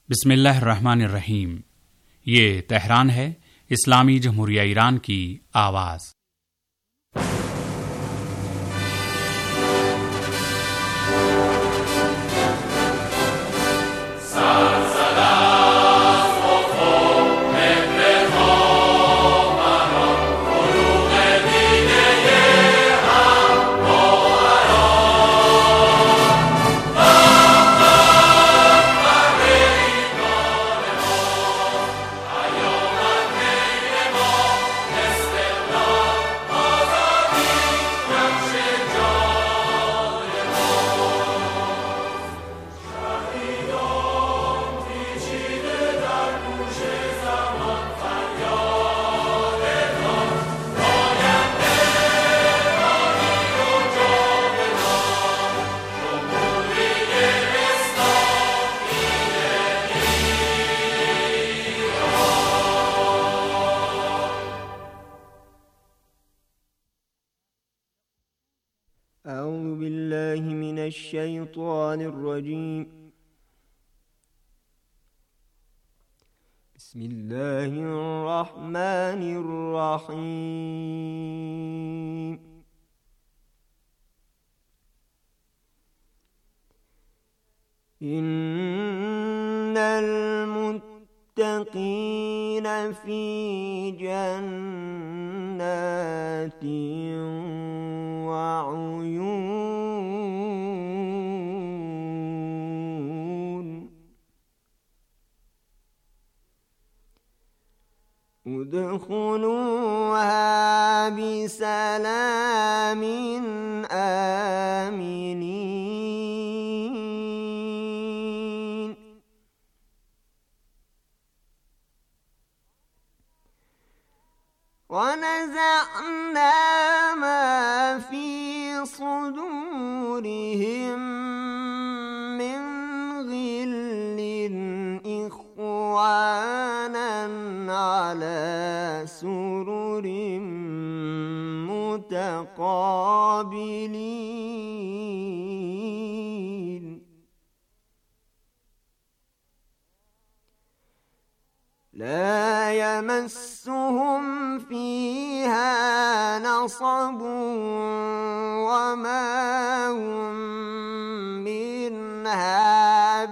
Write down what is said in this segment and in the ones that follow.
बिस्मिल्लाहिर्रहमानिर्रहीम। ये तेहरान है, इस्लामी जमहूरिया ईरान की आवाज़। أعوذ بالله من الشيطان الرجيم. بسم الله الرحمن الرحيم. إن المتقين في جنات وعيون ادخلوها بسلام آمنين. ونزعنا ما في صدورهم من غل إخوانا على سرر متقابلين. لا يمسهم فيها نصب وما هم منها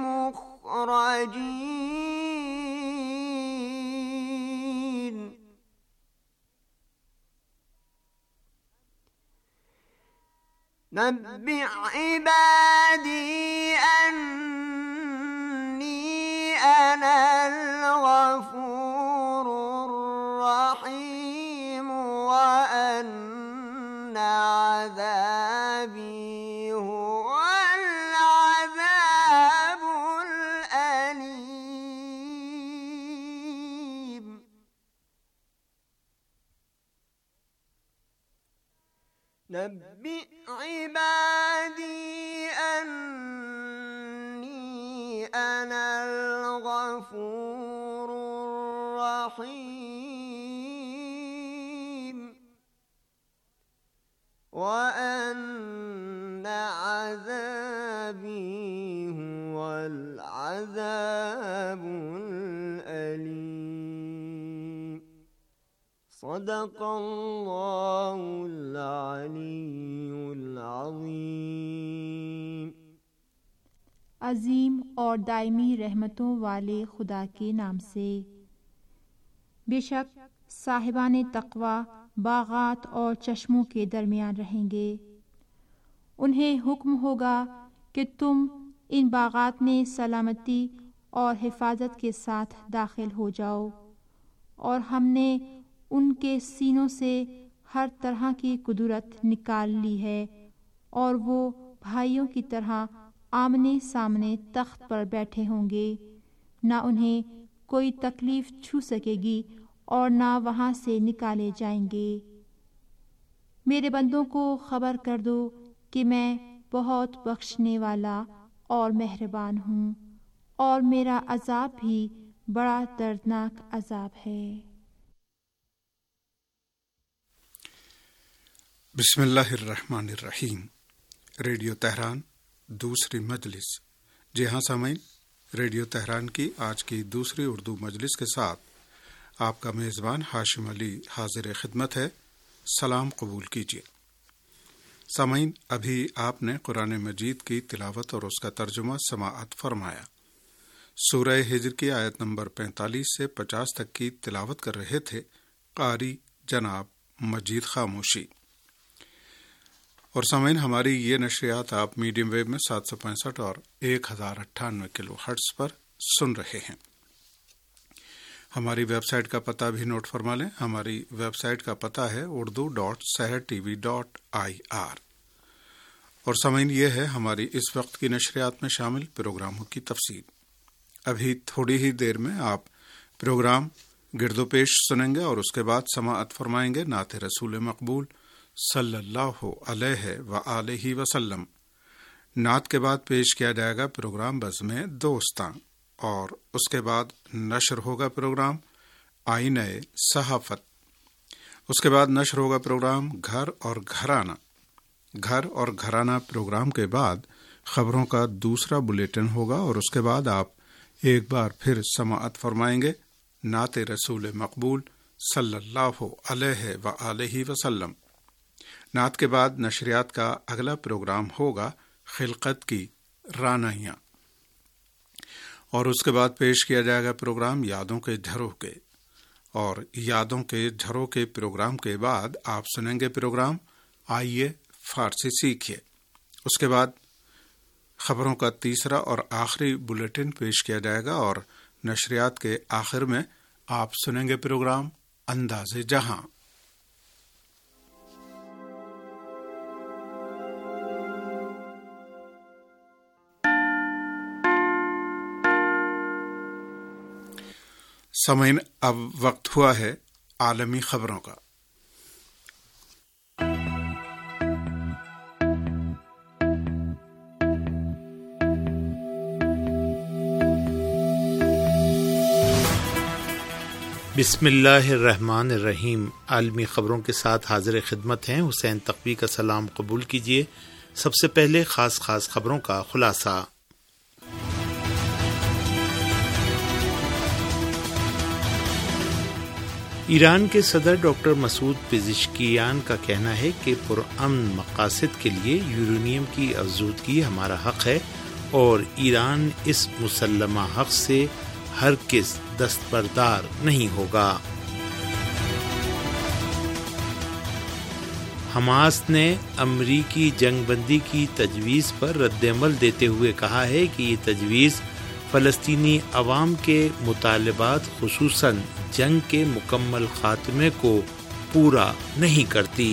بمخرجين. نبئ عبادي أني أنا الغفور الرحيم وأن عذابي هو العذاب الأليم. نبئ عبادي أني أنا الغفور الرحيم وأن عذابي هو العذاب الأليم. صدق الله العلي العظيم. अजीम और दायमी रहमतों वाले खुदा के नाम से। बेशक साहिबाने तक़वा बागात और चश्मों के दरमियान रहेंगे। उन्हें हुक्म होगा कि तुम इन बागात में सलामती और हिफाजत के साथ दाखिल हो जाओ, और हमने उनके सीनों से हर तरह की कुदरत निकाल ली है, और वो भाइयों की तरह आमने सामने तख्त पर बैठे होंगे। ना उन्हें कोई तकलीफ छू सकेगी और ना वहाँ से निकाले जाएंगे। मेरे बंदों को खबर कर दो कि मैं बहुत बख्शने वाला और मेहरबान हूँ, और मेरा अजाब भी बड़ा दर्दनाक अजाब है। बिस्मिल्लाहिर्रहमानिर्रहीम। रेडियो तेहरान दूसरी मजलिस। जी हाँ सामईन, ریڈیو تہران کی آج کی دوسری اردو مجلس کے ساتھ آپ کا میزبان ہاشم علی حاضر خدمت ہے۔ سلام قبول کیجیے۔ سامعین، ابھی آپ نے قرآن مجید کی تلاوت اور اس کا ترجمہ سماعت فرمایا۔ سورہ ہجر کی آیت نمبر 45 سے 50 تک کی تلاوت کر رہے تھے قاری جناب مجید خاموشی۔ اور سامعین، ہماری یہ نشریات آپ میڈیم ویو میں 765 اور 1098 کلو ہرٹز پر سن رہے ہیں۔ ہماری ویب سائٹ کا پتہ بھی نوٹ فرما لیں۔ ہماری ویب سائٹ کا پتہ ہے urdu.sehertv.ir۔ اور سامعین، یہ ہے ہماری اس وقت کی نشریات میں شامل پروگراموں کی تفصیل۔ ابھی تھوڑی ہی دیر میں آپ پروگرام گرد و پیش سنیں گے اور اس کے بعد سماعت فرمائیں گے نعت رسول مقبول صلی اللہ علیہ وآلہ وسلم۔ نعت کے بعد پیش کیا جائے گا پروگرام بزم دوستاں، اور اس کے بعد نشر ہوگا پروگرام آئینہ صحافت۔ اس کے بعد نشر ہوگا پروگرام گھر اور گھرانہ۔ گھر اور گھرانہ پروگرام کے بعد خبروں کا دوسرا بلیٹن ہوگا، اور اس کے بعد آپ ایک بار پھر سماعت فرمائیں گے نعت رسول مقبول صلی اللہ علیہ وآلہ وسلم۔ نعت کے بعد نشریات کا اگلا پروگرام ہوگا خلقت کی رانائیاں، اور اس کے بعد پیش کیا جائے گا پروگرام یادوں کے جھروکے۔ اور یادوں کے جھروکے پروگرام کے بعد آپ سنیں گے پروگرام آئیے فارسی سیکھیے۔ اس کے بعد خبروں کا تیسرا اور آخری بلیٹن پیش کیا جائے گا، اور نشریات کے آخر میں آپ سنیں گے پروگرام انداز جہاں۔ سامعین، اب وقت ہوا ہے عالمی خبروں کا۔ بسم اللہ الرحمن الرحیم۔ عالمی خبروں کے ساتھ حاضر خدمت ہیں حسین تقوی کا سلام قبول کیجیے۔ سب سے پہلے خاص خبروں کا خلاصہ۔ ایران کے صدر ڈاکٹر مسعود پزشکیان کا کہنا ہے کہ پرامن مقاصد کے لیے یورینیم کی افزودگی ہمارا حق ہے، اور ایران اس مسلمہ حق سے ہرگز دستبردار نہیں ہوگا۔ حماس نے امریکی جنگ بندی کی تجویز پر رد عمل دیتے ہوئے کہا ہے کہ یہ تجویز فلسطینی عوام کے مطالبات خصوصاً جنگ کے مکمل خاتمے کو پورا نہیں کرتی۔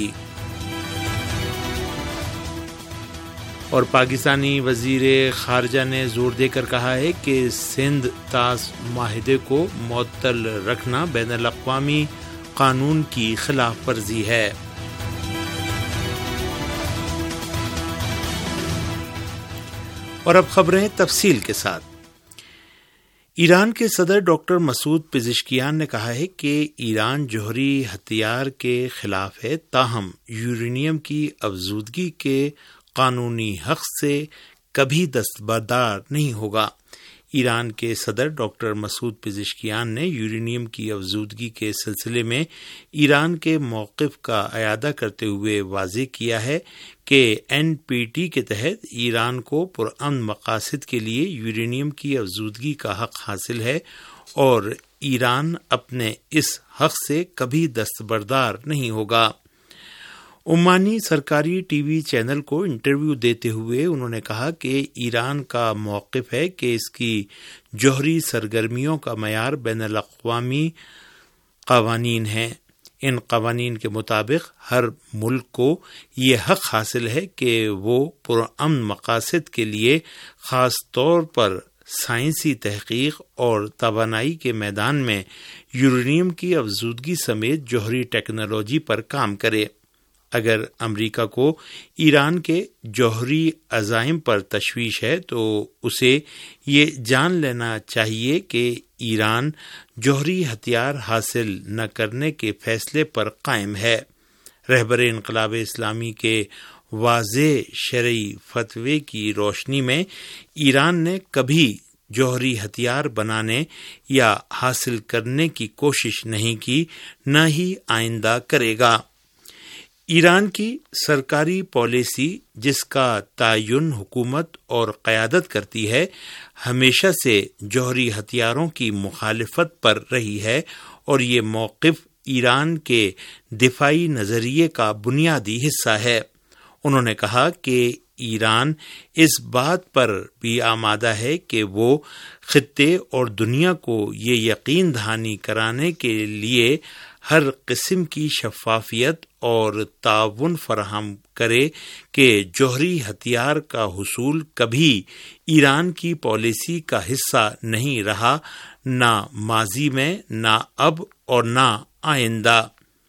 اور پاکستانی وزیر خارجہ نے زور دے کر کہا ہے کہ سندھ طاس معاہدے کو معطل رکھنا بین الاقوامی قانون کی خلاف ورزی ہے۔ اور اب خبریں تفصیل کے ساتھ۔ ایران کے صدر ڈاکٹر مسعود پزشکیان نے کہا ہے کہ ایران جوہری ہتھیار کے خلاف ہے، تاہم یورینیم کی افزودگی کے قانونی حق سے کبھی دستبردار نہیں ہوگا۔ ایران کے صدر ڈاکٹر مسعود پزشکیان نے یورینیم کی افزودگی کے سلسلے میں ایران کے موقف کا اعادہ کرتے ہوئے واضح کیا ہے کہ NPT کے تحت ایران کو پرامن مقاصد کے لیے یورینیم کی افزودگی کا حق حاصل ہے، اور ایران اپنے اس حق سے کبھی دستبردار نہیں ہوگا۔ عمانی سرکاری ٹی وی چینل کو انٹرویو دیتے ہوئے انہوں نے کہا کہ ایران کا موقف ہے کہ اس کی جوہری سرگرمیوں کا معیار بین الاقوامی قوانین ہیں۔ ان قوانین کے مطابق ہر ملک کو یہ حق حاصل ہے کہ وہ پرامن مقاصد کے لیے خاص طور پر سائنسی تحقیق اور توانائی کے میدان میں یورینیم کی افزودگی سمیت جوہری ٹیکنالوجی پر کام کرے۔ اگر امریکہ کو ایران کے جوہری عزائم پر تشویش ہے تو اسے یہ جان لینا چاہیے کہ ایران جوہری ہتھیار حاصل نہ کرنے کے فیصلے پر قائم ہے۔ رہبر انقلاب اسلامی کے واضح شرعی فتوے کی روشنی میں ایران نے کبھی جوہری ہتھیار بنانے یا حاصل کرنے کی کوشش نہیں کی، نہ ہی آئندہ کرے گا۔ ایران کی سرکاری پالیسی، جس کا تعین حکومت اور قیادت کرتی ہے، ہمیشہ سے جوہری ہتھیاروں کی مخالفت پر رہی ہے، اور یہ موقف ایران کے دفاعی نظریے کا بنیادی حصہ ہے۔ انہوں نے کہا کہ ایران اس بات پر بھی آمادہ ہے کہ وہ خطے اور دنیا کو یہ یقین دہانی کرانے کے لیے ہر قسم کی شفافیت اور تعاون فراہم کرے کہ جوہری ہتھیار کا حصول کبھی ایران کی پالیسی کا حصہ نہیں رہا، نہ ماضی میں، نہ اب اور نہ آئندہ۔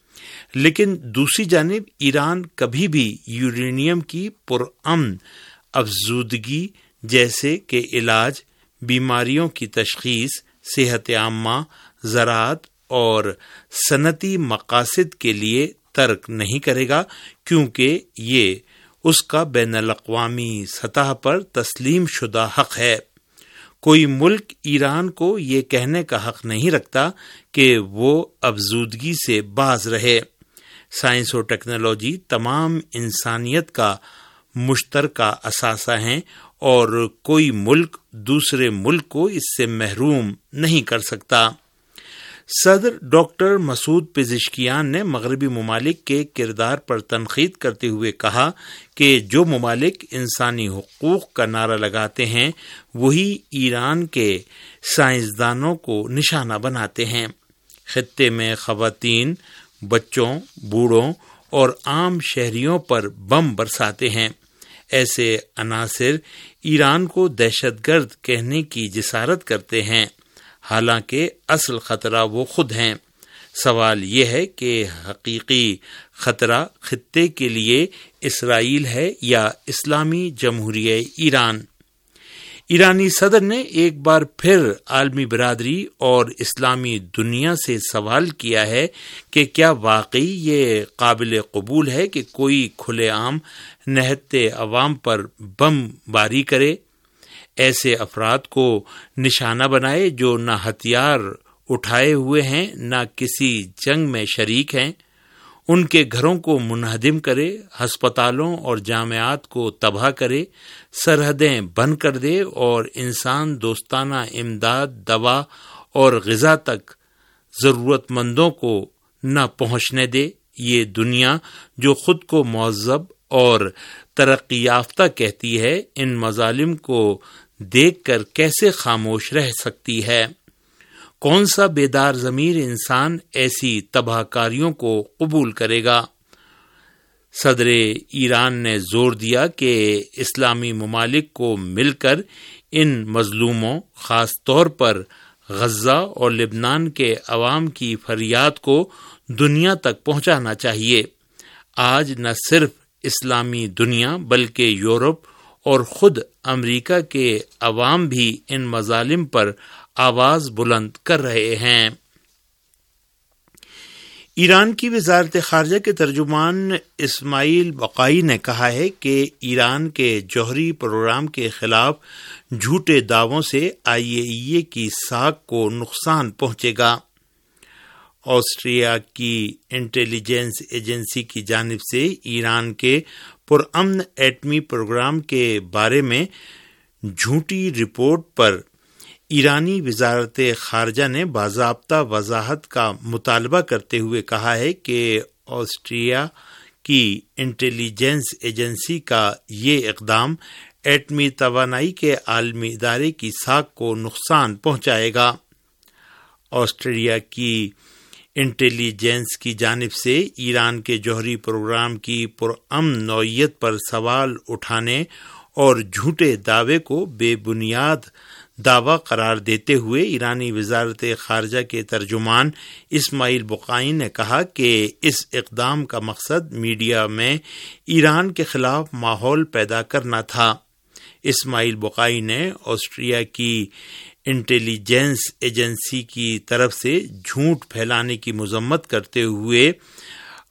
لیکن دوسری جانب ایران کبھی بھی یورینیم کی پرامن افزودگی جیسے کہ علاج، بیماریوں کی تشخیص، صحت عامہ، زراعت اور صنعتی مقاصد کے لیے ترک نہیں کرے گا، کیونکہ یہ اس کا بین الاقوامی سطح پر تسلیم شدہ حق ہے۔ کوئی ملک ایران کو یہ کہنے کا حق نہیں رکھتا کہ وہ افزودگی سے باز رہے۔ سائنس اور ٹیکنالوجی تمام انسانیت کا مشترکہ اثاثہ ہیں، اور کوئی ملک دوسرے ملک کو اس سے محروم نہیں کر سکتا۔ صدر ڈاکٹر مسعود پزشکیان نے مغربی ممالک کے کردار پر تنقید کرتے ہوئے کہا کہ جو ممالک انسانی حقوق کا نعرہ لگاتے ہیں وہی ایران کے سائنسدانوں کو نشانہ بناتے ہیں۔ خطے میں خواتین، بچوں، بوڑھوں اور عام شہریوں پر بم برساتے ہیں۔ ایسے عناصر ایران کو دہشت گرد کہنے کی جسارت کرتے ہیں، حالانکہ اصل خطرہ وہ خود ہیں۔ سوال یہ ہے کہ حقیقی خطرہ خطے کے لیے اسرائیل ہے یا اسلامی جمہوریہ ایران؟ ایرانی صدر نے ایک بار پھر عالمی برادری اور اسلامی دنیا سے سوال کیا ہے کہ کیا واقعی یہ قابل قبول ہے کہ کوئی کھلے عام نہتے عوام پر بم باری کرے، ایسے افراد کو نشانہ بنائے جو نہ ہتھیار اٹھائے ہوئے ہیں، نہ کسی جنگ میں شریک ہیں، ان کے گھروں کو منہدم کرے، ہسپتالوں اور جامعات کو تباہ کرے، سرحدیں بند کر دے اور انسان دوستانہ امداد، دوا اور غذا تک ضرورت مندوں کو نہ پہنچنے دے؟ یہ دنیا جو خود کو مہذب اور ترقی یافتہ کہتی ہے، ان مظالم کو دیکھ کر کیسے خاموش رہ سکتی ہے؟ کون سا بیدار ضمیر انسان ایسی تباہ کاریوں کو قبول کرے گا؟ صدر ایران نے زور دیا کہ اسلامی ممالک کو مل کر ان مظلوموں، خاص طور پر غزہ اور لبنان کے عوام کی فریاد کو دنیا تک پہنچانا چاہیے۔ آج نہ صرف اسلامی دنیا بلکہ یورپ اور خود امریکہ کے عوام بھی ان مظالم پر آواز بلند کر رہے ہیں۔ ایران کی وزارت خارجہ کے ترجمان اسماعیل بقائی نے کہا ہے کہ ایران کے جوہری پروگرام کے خلاف جھوٹے دعووں سے IAEA کی ساکھ کو نقصان پہنچے گا۔ آسٹریا کی انٹیلیجنس ایجنسی کی جانب سے ایران کے پرامن ایٹمی پروگرام کے بارے میں جھوٹی رپورٹ پر ایرانی وزارت خارجہ نے باضابطہ وضاحت کا مطالبہ کرتے ہوئے کہا ہے کہ آسٹریا کی انٹیلیجنس ایجنسی کا یہ اقدام ایٹمی توانائی کے عالمی ادارے کی ساکھ کو نقصان پہنچائے گا۔ آسٹریلیا کی انٹیلیجنس کی جانب سے ایران کے جوہری پروگرام کی پرامن نوعیت پر سوال اٹھانے اور جھوٹے دعوے کو بے بنیاد دعویٰ قرار دیتے ہوئے ایرانی وزارت خارجہ کے ترجمان اسماعیل بقائی نے کہا کہ اس اقدام کا مقصد میڈیا میں ایران کے خلاف ماحول پیدا کرنا تھا۔ اسماعیل بقائی نے آسٹریا کی انٹیلیجنس ایجنسی کی طرف سے جھوٹ پھیلانے کی مذمت کرتے ہوئے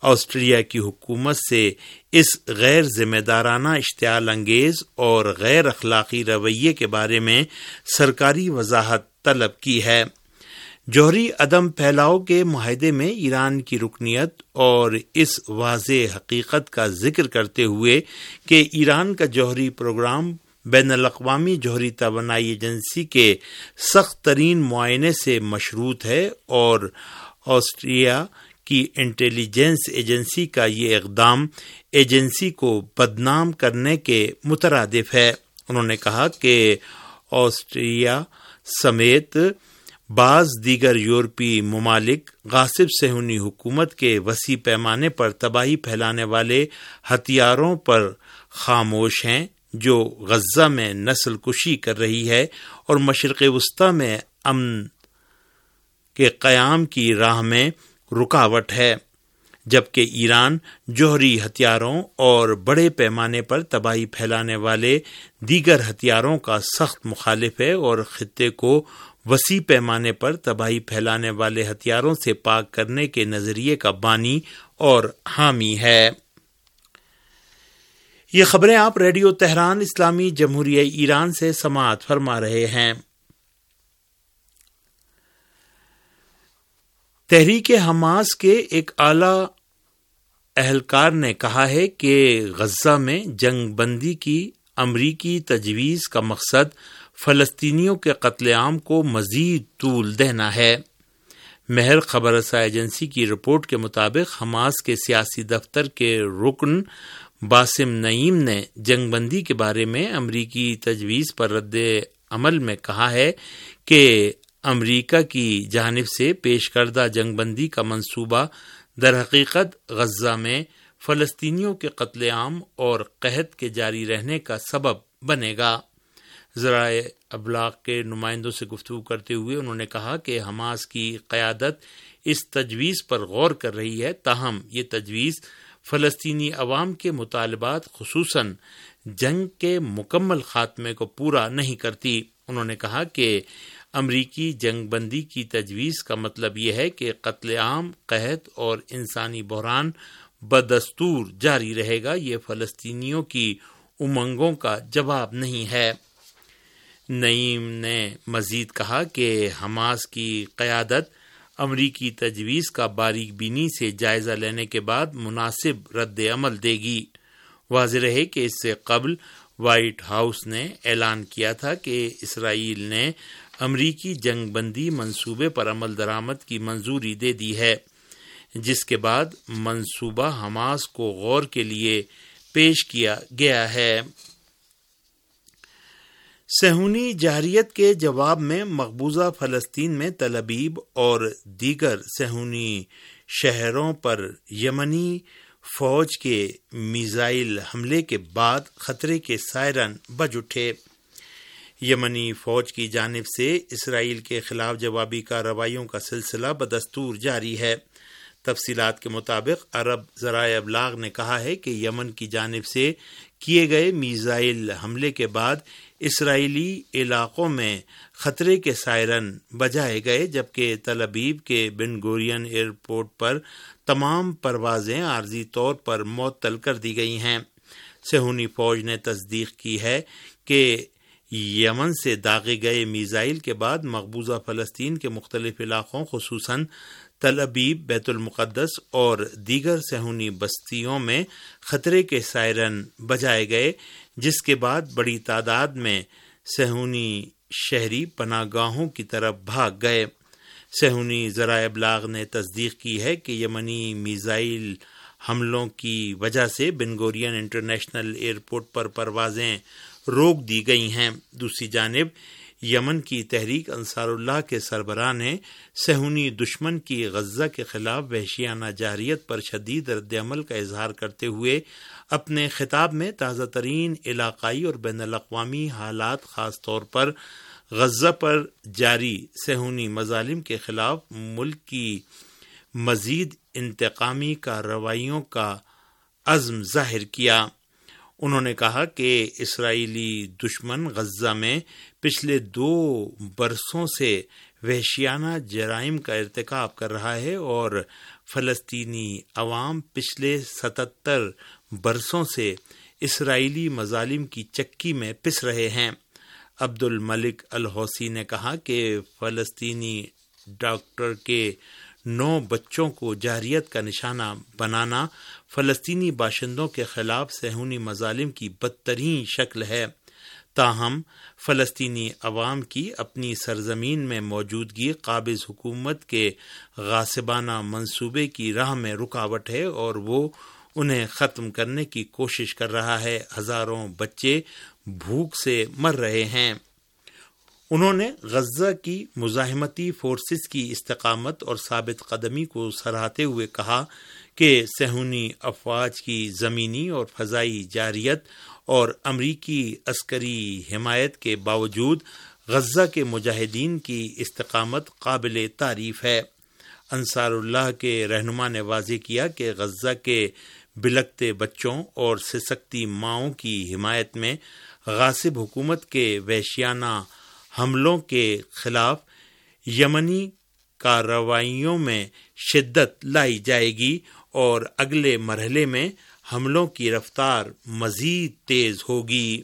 آسٹریلیا کی حکومت سے اس غیر ذمہ دارانہ اشتعال انگیز اور غیر اخلاقی رویے کے بارے میں سرکاری وضاحت طلب کی ہے۔ جوہری عدم پھیلاؤ کے معاہدے میں ایران کی رکنیت اور اس واضح حقیقت کا ذکر کرتے ہوئے کہ ایران کا جوہری پروگرام بین الاقوامی جوہری توانائی ایجنسی کے سخت ترین معائنے سے مشروط ہے اور آسٹریلیا کی انٹیلیجنس ایجنسی کا یہ اقدام ایجنسی کو بدنام کرنے کے مترادف ہے۔ انہوں نے کہا کہ آسٹریلیا سمیت بعض دیگر یورپی ممالک غاصب صہیونی حکومت کے وسیع پیمانے پر تباہی پھیلانے والے ہتھیاروں پر خاموش ہیں جو غزہ میں نسل کشی کر رہی ہے اور مشرق وسطی میں امن کے قیام کی راہ میں رکاوٹ ہے، جبکہ ایران جوہری ہتھیاروں اور بڑے پیمانے پر تباہی پھیلانے والے دیگر ہتھیاروں کا سخت مخالف ہے اور خطے کو وسیع پیمانے پر تباہی پھیلانے والے ہتھیاروں سے پاک کرنے کے نظریے کا بانی اور حامی ہے۔ یہ خبریں آپ ریڈیو تہران اسلامی جمہوریہ ایران سے سماعت فرما رہے ہیں۔ تحریک حماس کے ایک اعلی اہلکار نے کہا ہے کہ غزہ میں جنگ بندی کی امریکی تجویز کا مقصد فلسطینیوں کے قتل عام کو مزید طول دینا ہے۔ مہر خبر رساں ایجنسی کی رپورٹ کے مطابق حماس کے سیاسی دفتر کے رکن باسم نعیم نے جنگ بندی کے بارے میں امریکی تجویز پر رد عمل میں کہا ہے کہ امریکہ کی جانب سے پیش کردہ جنگ بندی کا منصوبہ در حقیقت غزہ میں فلسطینیوں کے قتل عام اور قحط کے جاری رہنے کا سبب بنے گا۔ ذرائع ابلاغ کے نمائندوں سے گفتگو کرتے ہوئے انہوں نے کہا کہ حماس کی قیادت اس تجویز پر غور کر رہی ہے، تاہم یہ تجویز فلسطینی عوام کے مطالبات خصوصاً جنگ کے مکمل خاتمے کو پورا نہیں کرتی۔ انہوں نے کہا کہ امریکی جنگ بندی کی تجویز کا مطلب یہ ہے کہ قتل عام، قحط اور انسانی بحران بدستور جاری رہے گا، یہ فلسطینیوں کی امنگوں کا جواب نہیں ہے۔ نعیم نے مزید کہا کہ حماس کی قیادت امریکی تجویز کا باریک بینی سے جائزہ لینے کے بعد مناسب رد عمل دے گی۔ واضح رہے کہ اس سے قبل وائٹ ہاؤس نے اعلان کیا تھا کہ اسرائیل نے امریکی جنگ بندی منصوبے پر عمل درآمد کی منظوری دے دی ہے، جس کے بعد منصوبہ حماس کو غور کے لیے پیش کیا گیا ہے۔ صہیونی جارحیت کے جواب میں مقبوضہ فلسطین میں تل ابیب اور دیگر صہیونی شہروں پر یمنی فوج کے میزائل حملے کے بعد خطرے کے سائرن بج اٹھے۔ یمنی فوج کی جانب سے اسرائیل کے خلاف جوابی کارروائیوں کا سلسلہ بدستور جاری ہے۔ تفصیلات کے مطابق عرب ذرائع ابلاغ نے کہا ہے کہ یمن کی جانب سے کیے گئے میزائل حملے کے بعد اسرائیلی علاقوں میں خطرے کے سائرن بجائے گئے، جبکہ تل ابیب کے بن گورین ایئرپورٹ پر تمام پروازیں عارضی طور پر معطل کر دی گئی ہیں۔ صہیونی فوج نے تصدیق کی ہے کہ یمن سے داغے گئے میزائل کے بعد مقبوضہ فلسطین کے مختلف علاقوں خصوصاً تل ابیب، بیت المقدس اور دیگر صہیونی بستیوں میں خطرے کے سائرن بجائے گئے، جس کے بعد بڑی تعداد میں صہیونی شہری پناہ گاہوں کی طرف بھاگ گئے۔ صہیونی ذرائع ابلاغ نے تصدیق کی ہے کہ یمنی میزائل حملوں کی وجہ سے بن گورین انٹرنیشنل ایئرپورٹ پر پروازیں روک دی گئی ہیں۔ دوسری جانب یمن کی تحریک انصار اللہ کے سربراہ نے صہیونی دشمن کی غزہ کے خلاف وحشیانہ جارحیت پر شدید رد عمل کا اظہار کرتے ہوئے اپنے خطاب میں تازہ ترین علاقائی اور بین الاقوامی حالات، خاص طور پر غزہ پر جاری صہیونی مظالم کے خلاف ملک کی مزید انتقامی کارروائیوں کا عزم ظاہر کیا۔ انہوں نے کہا کہ اسرائیلی دشمن غزہ میں پچھلے 2 برسوں سے وحشیانہ جرائم کا ارتکاب کر رہا ہے اور فلسطینی عوام پچھلے 77 برسوں سے اسرائیلی مظالم کی چکی میں پس رہے ہیں۔ عبد الملک الحوثی نے کہا کہ فلسطینی ڈاکٹر کے 9 بچوں کو جارحیت کا نشانہ بنانا فلسطینی باشندوں کے خلاف صہیونی مظالم کی بدترین شکل ہے، تاہم فلسطینی عوام کی اپنی سرزمین میں موجودگی قابض حکومت کے غاصبانہ منصوبے کی راہ میں رکاوٹ ہے اور وہ انہیں ختم کرنے کی کوشش کر رہا ہے۔ ہزاروں بچے بھوک سے مر رہے ہیں۔ انہوں نے غزہ کی مزاحمتی فورسز کی استقامت اور ثابت قدمی کو سراہتے ہوئے کہا کہ صہیونی افواج کی زمینی اور فضائی جارحیت اور امریکی عسکری حمایت کے باوجود غزہ کے مجاہدین کی استقامت قابل تعریف ہے۔ انصار اللہ کے رہنما نے واضح کیا کہ غزہ کے بلکتے بچوں اور سسکتی ماؤں کی حمایت میں غاصب حکومت کے وحشیانہ حملوں کے خلاف یمنی کارروائیوں میں شدت لائی جائے گی اور اگلے مرحلے میں حملوں کی رفتار مزید تیز ہوگی۔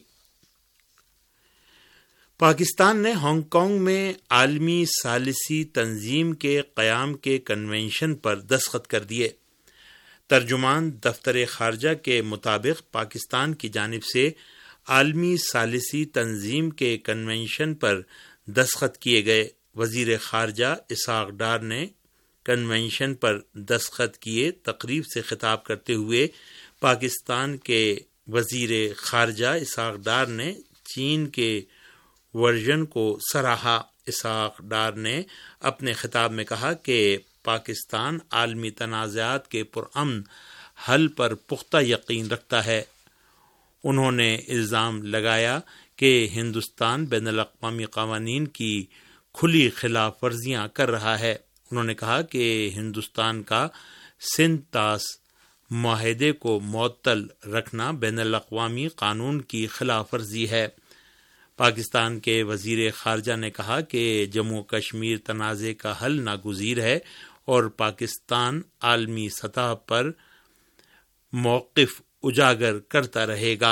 پاکستان نے ہانگ کانگ میں عالمی ثالثی تنظیم کے قیام کے کنونشن پر دستخط کر دیے۔ ترجمان دفتر خارجہ کے مطابق پاکستان کی جانب سے عالمی ثالثی تنظیم کے کنونشن پر دستخط کیے گئے۔ وزیر خارجہ اسحاق ڈار نے کنونشن پر دستخط کیے تقریب سے خطاب کرتے ہوئے پاکستان کے وزیر خارجہ اسحاق ڈار نے چین کے ورژن کو سراہا۔ اسحاق ڈار نے اپنے خطاب میں کہا کہ پاکستان عالمی تنازعات کے پرامن حل پر پختہ یقین رکھتا ہے۔ انہوں نے الزام لگایا کہ ہندوستان بین الاقوامی قوانین کی کھلی خلاف ورزیاں کر رہا ہے۔ انہوں نے کہا کہ ہندوستان کا سندھ طاس معاہدے کو معطل رکھنا بین الاقوامی قانون کی خلاف ورزی ہے۔ پاکستان کے وزیر خارجہ نے کہا کہ جموں کشمیر تنازع کا حل ناگزیر ہے اور پاکستان عالمی سطح پر موقف اجاگر کرتا رہے گا۔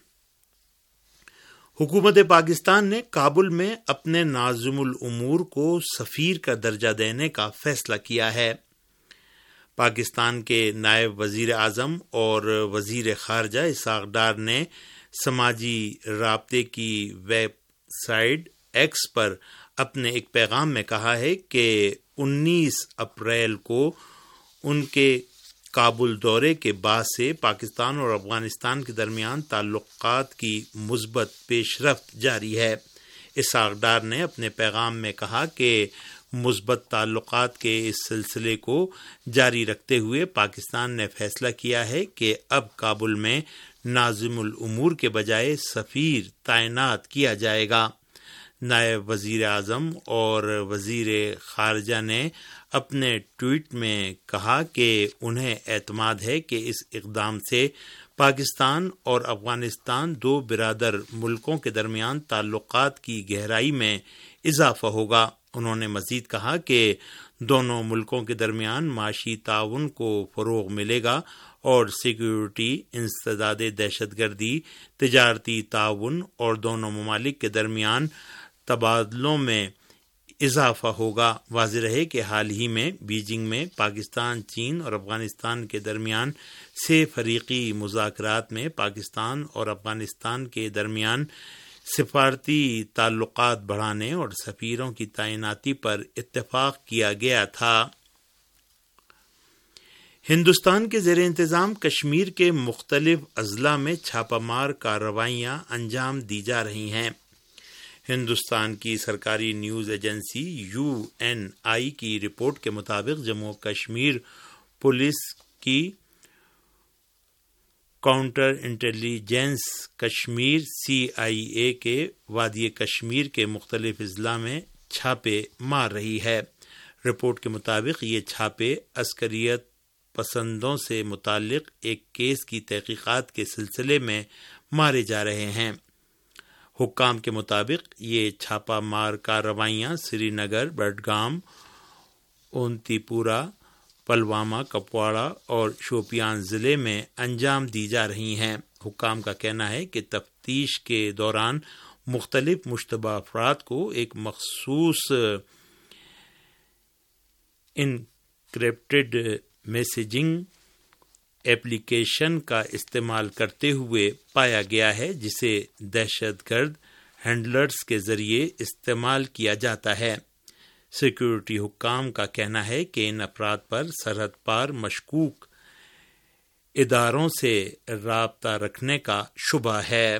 حکومت پاکستان نے کابل میں اپنے ناظم الامور کو سفیر کا درجہ دینے کا فیصلہ کیا ہے۔ پاکستان کے نائب وزیر اعظم اور وزیر خارجہ اسحاق ڈار نے سماجی رابطے کی ویب سائٹ ایکس پر اپنے ایک پیغام میں کہا ہے کہ 19 اپریل کو ان کے کابل دورے کے بعد سے پاکستان اور افغانستان کے درمیان تعلقات کی مثبت پیش رفت جاری ہے۔ اسحاق ڈار نے اپنے پیغام میں کہا کہ مثبت تعلقات کے اس سلسلے کو جاری رکھتے ہوئے پاکستان نے فیصلہ کیا ہے کہ اب کابل میں ناظم الامور کے بجائے سفیر تعینات کیا جائے گا۔ نائب وزیر اعظم اور وزیر خارجہ نے اپنے ٹویٹ میں کہا کہ انہیں اعتماد ہے کہ اس اقدام سے پاکستان اور افغانستان دو برادر ملکوں کے درمیان تعلقات کی گہرائی میں اضافہ ہوگا۔ انہوں نے مزید کہا کہ دونوں ملکوں کے درمیان معاشی تعاون کو فروغ ملے گا اور سیکیورٹی، انسداد دہشت گردی، تجارتی تعاون اور دونوں ممالک کے درمیان تبادلوں میں اضافہ ہوگا۔ واضح رہے کہ حال ہی میں بیجنگ میں پاکستان، چین اور افغانستان کے درمیان 6 فریقی مذاکرات میں پاکستان اور افغانستان کے درمیان سفارتی تعلقات بڑھانے اور سفیروں کی تعیناتی پر اتفاق کیا گیا تھا۔ ہندوستان کے زیر انتظام کشمیر کے مختلف اضلاع میں چھاپہ مار کارروائیاں انجام دی جا رہی ہیں۔ ہندوستان کی سرکاری نیوز ایجنسی UNI کی رپورٹ کے مطابق جموں کشمیر پولیس کی کاؤنٹر انٹیلیجنس کشمیر CIA کے وادی کشمیر کے مختلف اضلاع میں چھاپے مار رہی ہے۔ رپورٹ کے مطابق یہ چھاپے عسکریت پسندوں سے متعلق ایک کیس کی تحقیقات کے سلسلے میں مارے جا رہے ہیں۔ حکام کے مطابق یہ چھاپہ مار کارروائیاں سری نگر، بڈگام، اونتی پورہ، پلوامہ، کپواڑہ اور شوپیان ضلع میں انجام دی جا رہی ہیں۔ حکام کا کہنا ہے کہ تفتیش کے دوران مختلف مشتبہ افراد کو ایک مخصوص انکرپٹڈ میسیجنگ ایپلیکیشن کا استعمال کرتے ہوئے پایا گیا ہے، جسے دہشت گرد ہینڈلرز کے ذریعے استعمال کیا جاتا ہے۔ سیکیورٹی حکام کا کہنا ہے کہ ان افراد پر سرحد پار مشکوک اداروں سے رابطہ رکھنے کا شبہ ہے۔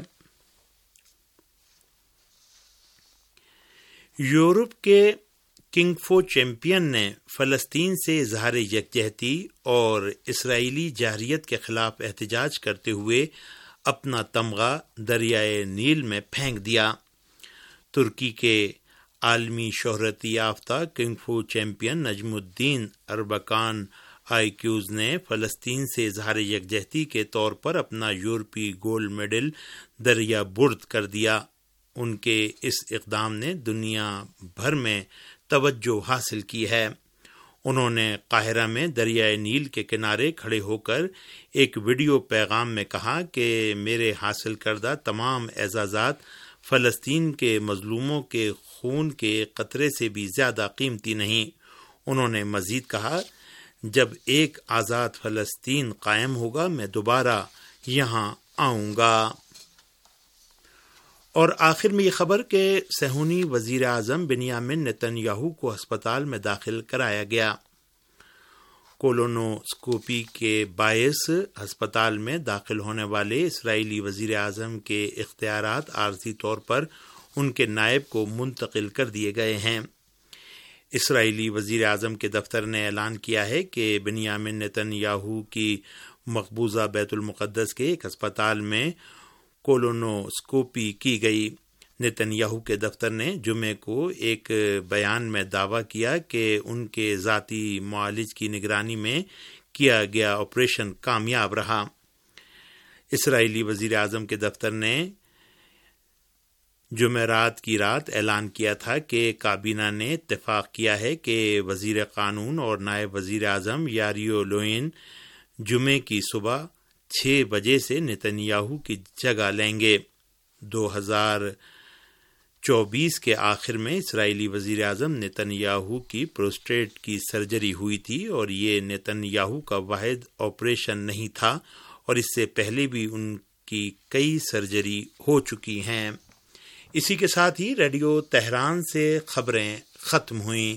یورپ کے کنگ فو چیمپئن نے فلسطین سے اظہار یکجہتی اور اسرائیلی جارحیت کے خلاف احتجاج کرتے ہوئے اپنا تمغہ دریائے نیل میں پھینک دیا۔ ترکی کے عالمی شہرت یافتہ کنگ فو چیمپئن نجم الدین اربکان آئیکیوز نے فلسطین سے اظہار یکجہتی کے طور پر اپنا یورپی گولڈ میڈل دریا برد کر دیا۔ ان کے اس اقدام نے دنیا بھر میں توجہ حاصل کی ہے۔ انہوں نے قاہرہ میں دریائے نیل کے کنارے کھڑے ہو کر ایک ویڈیو پیغام میں کہا کہ میرے حاصل کردہ تمام اعزازات فلسطین کے مظلوموں کے خون کے قطرے سے بھی زیادہ قیمتی نہیں۔ انہوں نے مزید کہا، جب ایک آزاد فلسطین قائم ہوگا میں دوبارہ یہاں آؤں گا۔ اور آخر میں یہ خبر کہ صہیونی وزیر اعظم بنیامین نتن یاہو کو ہسپتال میں داخل کرایا گیا۔ کولونوسکوپی کے باعث ہسپتال میں داخل ہونے والے اسرائیلی وزیر اعظم کے اختیارات عارضی طور پر ان کے نائب کو منتقل کر دیے گئے ہیں۔ اسرائیلی وزیر اعظم کے دفتر نے اعلان کیا ہے کہ بنیامین نتن یاہو کی مقبوضہ بیت المقدس کے ایک ہسپتال میں کولونوسکوپی کی گئی۔ نتن یاہو کے دفتر نے جمعے کو ایک بیان میں دعویٰ کیا کہ ان کے ذاتی معالج کی نگرانی میں کیا گیا آپریشن کامیاب رہا۔ اسرائیلی وزیر اعظم کے دفتر نے جمعرات کی رات اعلان کیا تھا کہ کابینہ نے اتفاق کیا ہے کہ وزیر قانون اور نائب وزیر اعظم یاریو لوئن جمعے کی صبح 6 بجے سے نتن یاہو کی جگہ لیں گے۔ 2024 کے آخر میں اسرائیلی وزیر اعظم نتن یاہو کی پروسٹیٹ کی سرجری ہوئی تھی اور یہ نتن یاہو کا واحد آپریشن نہیں تھا اور اس سے پہلے بھی ان کی کئی سرجری ہو چکی ہیں۔ اسی کے ساتھ ہی ریڈیو تہران سے خبریں ختم ہوئیں۔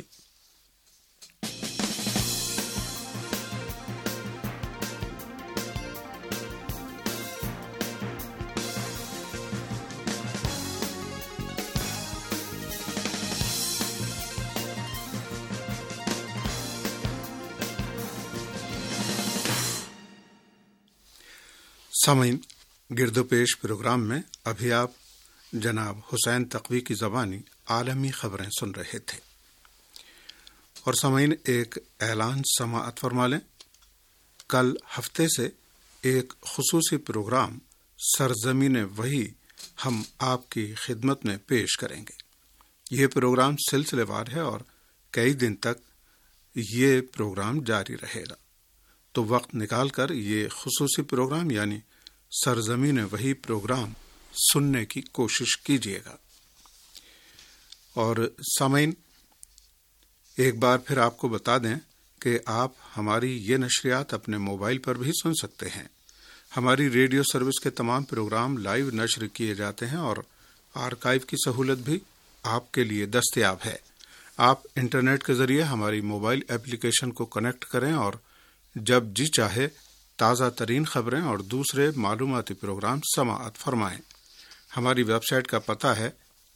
سامعین، گرد و پیش پروگرام میں ابھی آپ جناب حسین تقوی کی زبانی عالمی خبریں سن رہے تھے۔ اور سامعین، ایک اعلان سماعت فرما لیں۔ کل ہفتے سے ایک خصوصی پروگرام سرزمین وحی ہم آپ کی خدمت میں پیش کریں گے۔ یہ پروگرام سلسلے وار ہے اور کئی دن تک یہ پروگرام جاری رہے گا، تو وقت نکال کر یہ خصوصی پروگرام یعنی سرزمین وحی پروگرام سننے کی کوشش کیجیے گا۔ اور سامعین، ایک بار پھر آپ کو بتا دیں کہ آپ ہماری یہ نشریات اپنے موبائل پر بھی سن سکتے ہیں۔ ہماری ریڈیو سروس کے تمام پروگرام لائیو نشر کیے جاتے ہیں اور آرکائیو کی سہولت بھی آپ کے لیے دستیاب ہے۔ آپ انٹرنیٹ کے ذریعے ہماری موبائل ایپلیکیشن کو کنیکٹ کریں اور جب جی چاہے تازہ ترین خبریں اور دوسرے معلوماتی پروگرام سماعت فرمائیں۔ ہماری ویب سائٹ کا پتہ ہے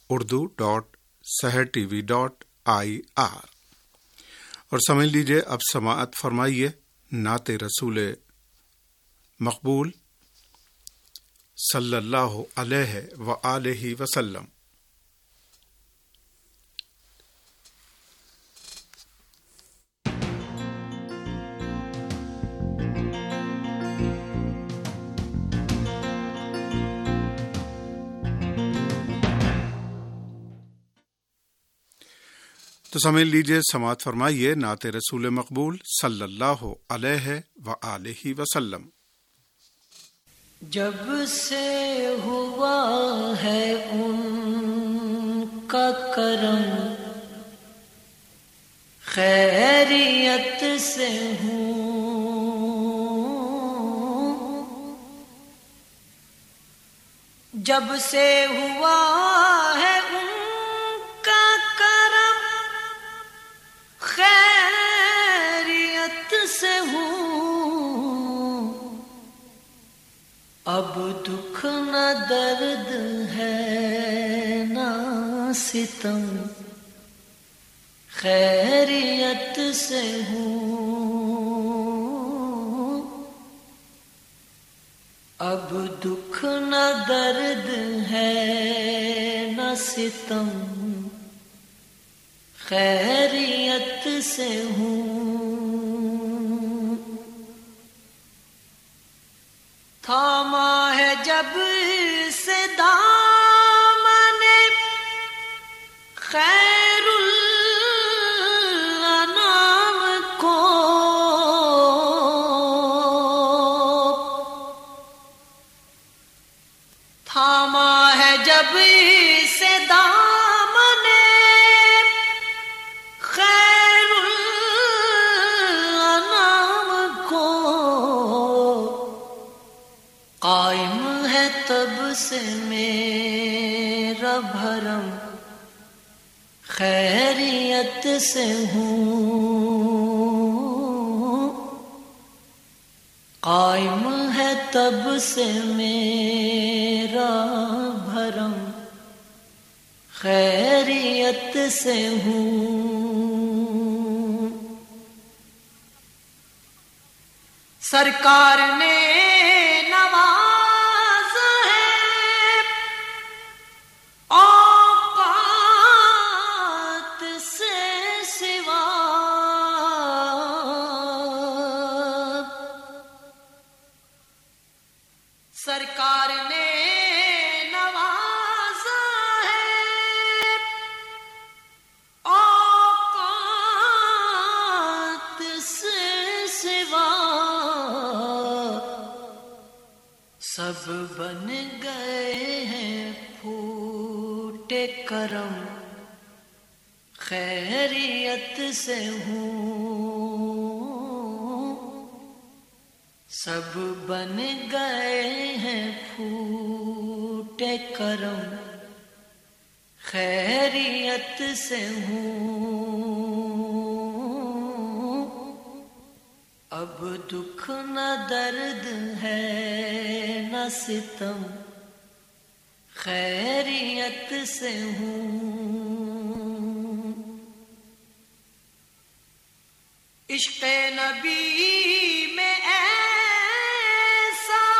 urdu.sehertv.ir۔ اور سمجھ لیجیے، اب سماعت فرمائیے نعت رسول مقبول صلی اللہ علیہ وآلہ وسلم۔ تو سمجھ لیجیے، سماعت فرمائیے نعت رسول مقبول صلی اللہ علیہ وآلہ وسلم۔ جب سے ہوا ہے ان کا کرم، خیریت سے ہوں، جب سے ہوا ہے ان کا کرم، خیریت سے ہوں، اب دکھ نہ درد ہے نہ ستم، خیریت سے ہوں، اب دکھ نہ درد ہے نہ ستم، خیریت سے ہوں، تھاما ہے جب سے دامن خیر الانام کو، تھاما ہے جب سے دامن خیر الانام کو، قائم ہے تب سے میرا بھرم، خیریت سے ہوں، قائم ہے تب سے میرا بھرم، خیریت سے ہوں، سرکار نے نواز ہے اوقات سے سوا، سرکار نے نوازا ہے اوقات سے سوا، سب بن گئے ہیں پھوٹے کرم، خیریت سے ہوں، سب بن گئے ہیں پھوٹے کرم، خیریت سے ہوں، اب دکھ نہ درد ہے نہ ستم، خیریت سے ہوں، عشق نبی میں ایسا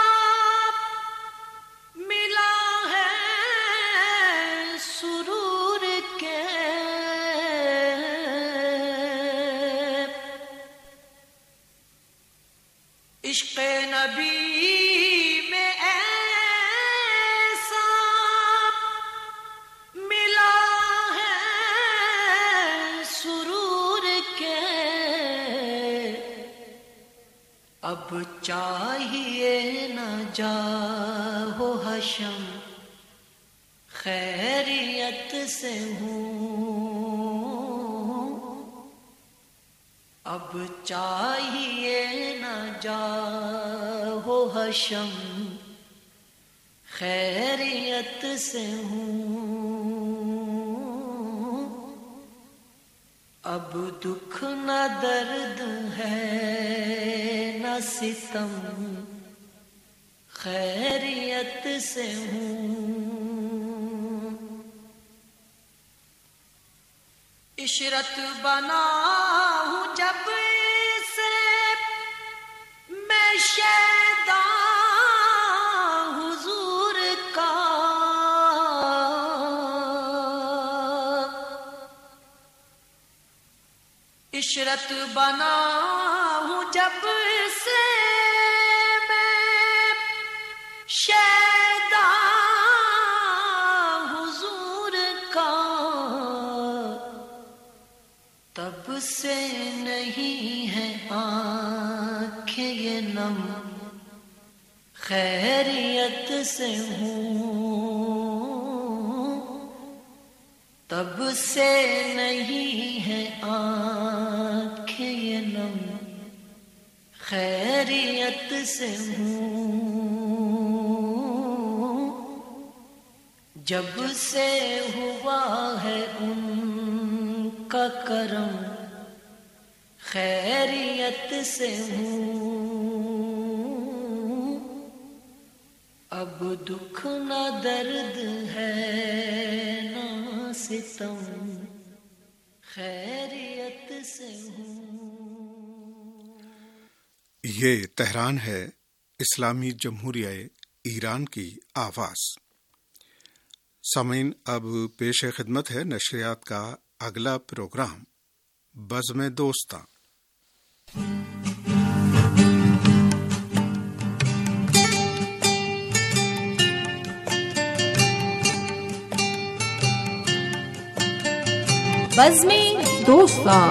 ملا ہے سرور کے، عشق نبی میں ایسا ملا ہے سرور کے، اب چاہیے نہ جاؤ حشم، خیریت سے ہوں، اب چاہیے نہ جاؤ حشم، خیریت سے ہوں، اب دکھ نہ درد ہے نہ ستم، خیریت سے ہوں، عشرت بنا ہوں جب سے میں شیدا حضور کا، عشرت بنا ہوں جب سے میں شیدا حضور کا، سے نہیں ہے آنکھیں یہ نم، خیریت سے ہوں، تب سے نہیں ہے آنکھیں یہ نم، خیریت سے ہوں، جب سے ہوا ہے ان کا کرم، خیریت سے ہوں، اب دکھ نہ درد ہے نہ ستم، خیریت سے ہوں۔ یہ تہران ہے اسلامی جمہوریہ ایران کی آواز۔ سامعین، اب پیش خدمت ہے نشریات کا اگلا پروگرام بزم دوستاں۔ بزم دوستاں۔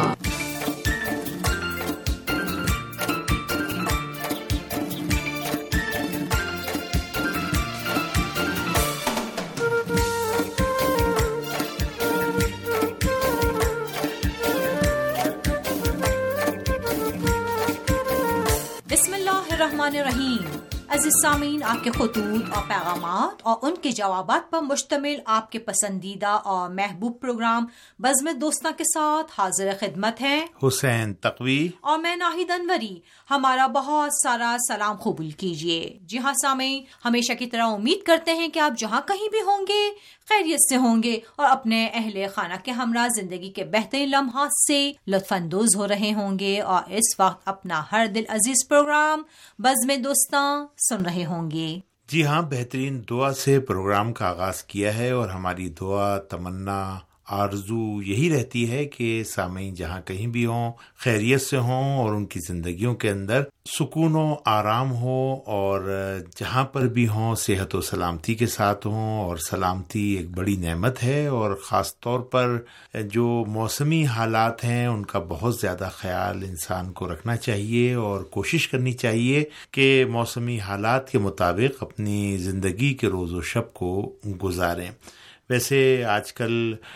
بسم اللہ الرحمن الرحیم۔ عزیز سامعین، آپ کے خطوط اور پیغامات اور ان کے جوابات پر مشتمل آپ کے پسندیدہ اور محبوب پروگرام بزم دوستاں کے ساتھ حاضر خدمت ہیں حسین تقوی اور میں ناہید انوری۔ ہمارا بہت سارا سلام قبول کیجیے۔ جی ہاں سامعین، ہمیشہ کی طرح امید کرتے ہیں کہ آپ جہاں کہیں بھی ہوں گے خیریت سے ہوں گے اور اپنے اہل خانہ کے ہمراہ زندگی کے بہترین لمحات سے لطف اندوز ہو رہے ہوں گے اور اس وقت اپنا ہر دل عزیز پروگرام بزم دوستاں سن رہے ہوں گے۔ جی ہاں، بہترین دعا سے پروگرام کا آغاز کیا ہے اور ہماری دعا، تمنا، آرزو یہی رہتی ہے کہ سامعین جہاں کہیں بھی ہوں خیریت سے ہوں اور ان کی زندگیوں کے اندر سکون و آرام ہو، اور جہاں پر بھی ہوں صحت و سلامتی کے ساتھ ہوں۔ اور سلامتی ایک بڑی نعمت ہے، اور خاص طور پر جو موسمی حالات ہیں ان کا بہت زیادہ خیال انسان کو رکھنا چاہیے اور کوشش کرنی چاہیے کہ موسمی حالات کے مطابق اپنی زندگی کے روز و شب کو گزاریں۔ ویسے آج کل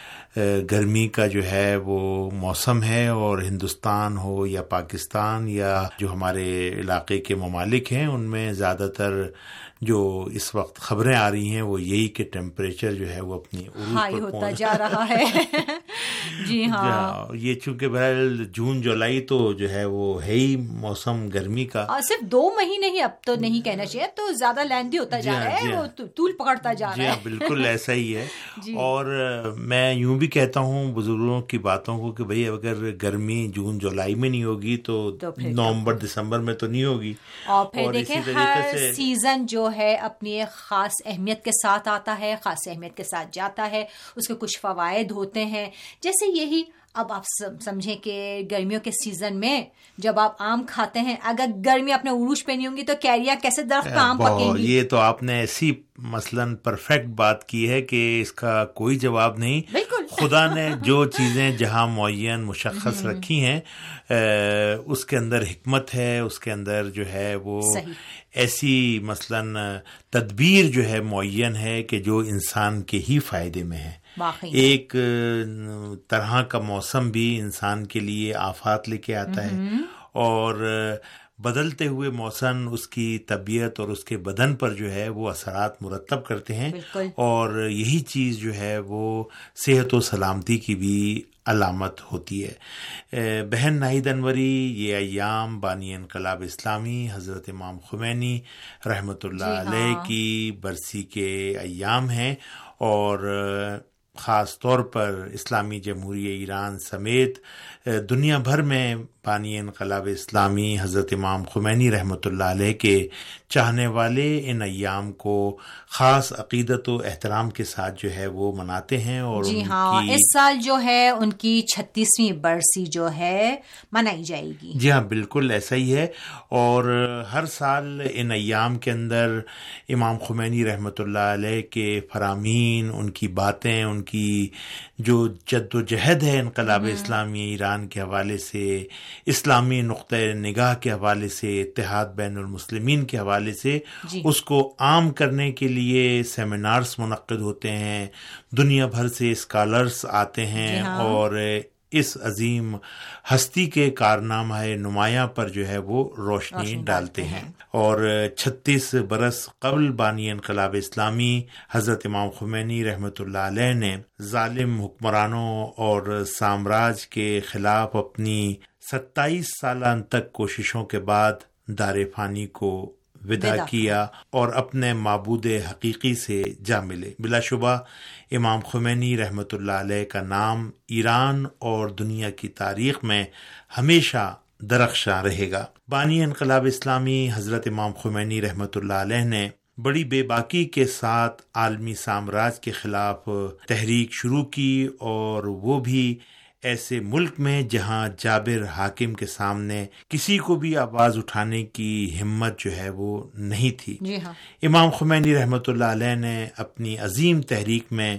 گرمی کا جو ہے وہ موسم ہے، اور ہندوستان ہو یا پاکستان یا جو ہمارے علاقے کے ممالک ہیں ان میں زیادہ تر جو اس وقت خبریں آ رہی ہیں وہ یہی کہ ٹیمپریچر جو ہے وہ اپنی عروج ہائی پر ہوتا جا رہا ہے۔ جی ہاں، یہ چونکہ بہرحال جون جولائی تو جو ہے وہ ہے ہی موسم گرمی کا، صرف 2 مہینے ہی، اب تو نہیں کہنا چاہیے، اب تو زیادہ لیندی ہوتا جا رہا ہے، وہ طول پکڑتا جا رہا ہے۔ بالکل ایسا ہی ہے۔ اور میں یوں بھی کہتا ہوں بزرگوں کی باتوں کو کہ بھئی اگر گرمی جون جولائی میں نہیں ہوگی تو نومبر دسمبر میں تو نہیں ہوگی۔ اور پھر دیکھیں ہر سیزن جو ہے اپنی ایک خاص اہمیت کے ساتھ آتا ہے، خاص اہمیت کے ساتھ جاتا ہے، اس کے کچھ فوائد ہوتے ہیں، جیسے یہی اب آپ سمجھیں کہ گرمیوں کے سیزن میں جب آپ آم کھاتے ہیں، اگر گرمی اپنے عروج پہ نہیں ہوں گی تو کیریاں کیسے درخت پہ آم پکیں گی؟ یہ تو آپ نے ایسی مثلاً پرفیکٹ بات کی ہے کہ اس کا کوئی جواب نہیں۔ بالکل خدا نے جو چیزیں جہاں معین مشخص رکھی ہیں اس کے اندر حکمت ہے، اس کے اندر جو ہے وہ ایسی مثلاً تدبیر جو ہے معین ہے کہ جو انسان کے ہی فائدے میں ہے۔ ایک طرح کا موسم بھی انسان کے لیے آفات لے کے آتا ہے، اور بدلتے ہوئے موسم اس کی طبیعت اور اس کے بدن پر جو ہے وہ اثرات مرتب کرتے ہیں، اور یہی چیز جو ہے وہ صحت و سلامتی کی بھی علامت ہوتی ہے۔ بہن ناہید انوری، یہ ایام بانی انقلاب اسلامی حضرت امام خمینی رحمۃ اللہ علیہ کی برسی کے ایام ہیں، اور خاص طور پر اسلامی جمہوریہ ایران سمیت دنیا بھر میں بانی انقلاب اسلامی حضرت امام خمینی رحمۃ اللہ علیہ کے چاہنے والے ان ایام کو خاص عقیدت و احترام کے ساتھ جو ہے وہ مناتے ہیں۔ اور جی ہاں، اس سال جو ہے ان کی 36ویں برسی جو ہے منائی جائے گی۔ جی ہاں، بالکل ایسا ہی ہے، اور ہر سال ان ایام کے اندر امام خمینی رحمۃ اللہ علیہ کے فرامین، ان کی باتیں، ان کی جو جد و جہد ہے انقلاب اسلامی ایران ایران کے حوالے سے، اسلامی نقطۂ نگاہ کے حوالے سے، اتحاد بین المسلمین کے حوالے سے اس کو عام کرنے کے لیے سیمینارز منعقد ہوتے ہیں، دنیا بھر سے اسکالرز آتے ہیں اور اس عظیم ہستی کے کارنامہ نمایاں پر جو ہے وہ روشنی ڈالتے ہیں۔ اور 36 برس قبل بانی انقلاب اسلامی حضرت امام خمینی رحمۃ اللہ علیہ نے ظالم حکمرانوں اور سامراج کے خلاف اپنی 27 سالہ تک کوششوں کے بعد دار فانی کو ودا کیا اور اپنے معبود حقیقی سے جا ملے۔ بلا شبہ امام خمینی رحمۃ اللہ علیہ کا نام ایران اور دنیا کی تاریخ میں ہمیشہ درخشاں رہے گا۔ بانی انقلاب اسلامی حضرت امام خمینی رحمۃ اللہ علیہ نے بڑی بے باکی کے ساتھ عالمی سامراج کے خلاف تحریک شروع کی، اور وہ بھی ایسے ملک میں جہاں جابر حاکم کے سامنے کسی کو بھی آواز اٹھانے کی ہمت جو ہے وہ نہیں تھی۔ امام خمینی رحمۃ اللہ علیہ نے اپنی عظیم تحریک میں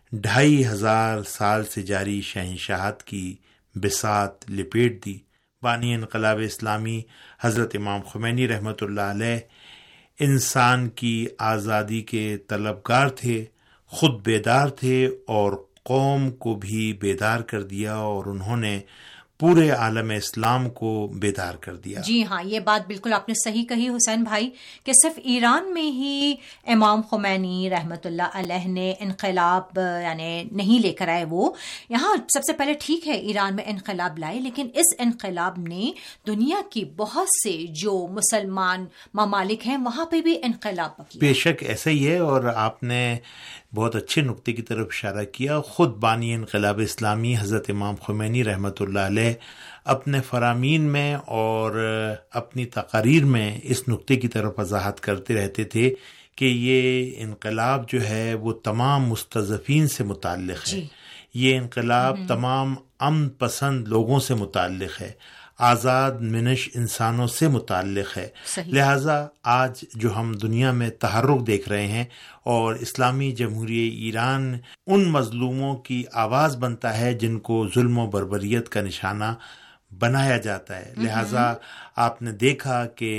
2500 سال سے جاری شہنشاہت کی بساط لپیٹ دی۔ بانی انقلاب اسلامی حضرت امام خمینی رحمۃ اللہ علیہ انسان کی آزادی کے طلبگار تھے، خود بیدار تھے اور قوم کو بھی بیدار کر دیا، اور انہوں نے پورے عالم اسلام کو بیدار کر دیا۔ جی ہاں، یہ بات بالکل آپ نے صحیح کہی حسین بھائی کہ صرف ایران میں ہی امام خمینی رحمۃ اللہ علیہ نے انقلاب یعنی نہیں لے کر آئے، وہ یہاں سب سے پہلے ٹھیک ہے ایران میں انقلاب لائے، لیکن اس انقلاب نے دنیا کی بہت سے جو مسلمان ممالک ہیں وہاں پہ بھی انقلاب کیا۔ بے شک ایسا ہی ہے، اور آپ نے بہت اچھے نقطے کی طرف اشارہ کیا۔ خود بانی انقلاب اسلامی حضرت امام خمینی رحمۃ اللہ علیہ اپنے فرامین میں اور اپنی تقاریر میں اس نقطے کی طرف وضاحت کرتے رہتے تھے کہ یہ انقلاب جو ہے وہ تمام مستضعفین سے متعلق ہے، یہ انقلاب تمام امن پسند لوگوں سے متعلق ہے، آزاد منش انسانوں سے متعلق ہے۔ لہٰذا آج جو ہم دنیا میں تحرک دیکھ رہے ہیں اور اسلامی جمہوریہ ایران ان مظلوموں کی آواز بنتا ہے جن کو ظلم و بربریت کا نشانہ بنایا جاتا ہے۔ لہٰذا آپ نے دیکھا کہ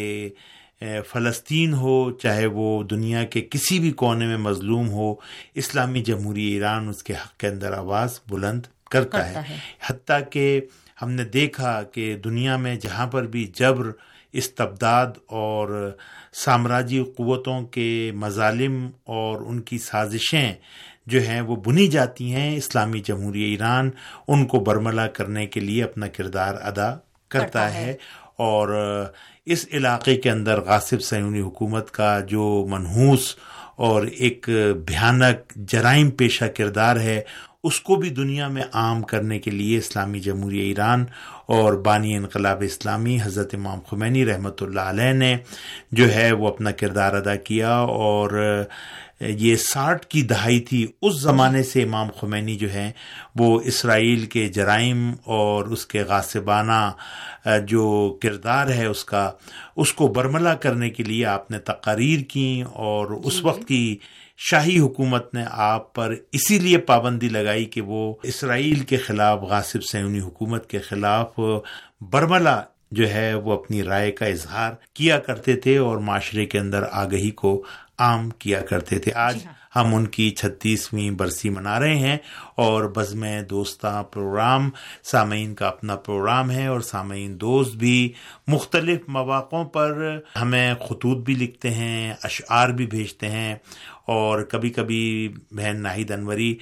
فلسطین ہو، چاہے وہ دنیا کے کسی بھی کونے میں مظلوم ہو، اسلامی جمہوریہ ایران اس کے حق کے اندر آواز بلند کرتا ہے۔ حتیٰ کہ ہم نے دیکھا کہ دنیا میں جہاں پر بھی جبر، استبداد اور سامراجی قوتوں کے مظالم اور ان کی سازشیں جو ہیں وہ بنی جاتی ہیں، اسلامی جمہوریہ ایران ان کو برملا کرنے کے لیے اپنا کردار ادا کرتا ہے۔ اور اس علاقے کے اندر غاصب صہیونی حکومت کا جو منحوس اور ایک بھیانک جرائم پیشہ کردار ہے، اس کو بھی دنیا میں عام کرنے کے لیے اسلامی جمہوریہ ایران اور بانی انقلاب اسلامی حضرت امام خمینی رحمۃ اللہ علیہ نے جو ہے وہ اپنا کردار ادا کیا۔ اور یہ 60 کی دہائی تھی، اس زمانے سے امام خمینی جو ہیں وہ اسرائیل کے جرائم اور اس کے غاصبانہ جو کردار ہے اس کو برملا کرنے کے لیے آپ نے تقاریر کی، اور اس وقت کی شاہی حکومت نے آپ پر اسی لیے پابندی لگائی کہ وہ اسرائیل کے خلاف، غاصب صہیونی حکومت کے خلاف برملا جو ہے وہ اپنی رائے کا اظہار کیا کرتے تھے اور معاشرے کے اندر آگہی کو عام کیا کرتے تھے۔ آج ہم ان کی 36ویں برسی منا رہے ہیں، اور بزم دوستاں پروگرام سامعین کا اپنا پروگرام ہے، اور سامعین دوست بھی مختلف مواقعوں پر ہمیں خطوط بھی لکھتے ہیں، اشعار بھی بھیجتے ہیں، اور کبھی کبھی بہن ناہید انوری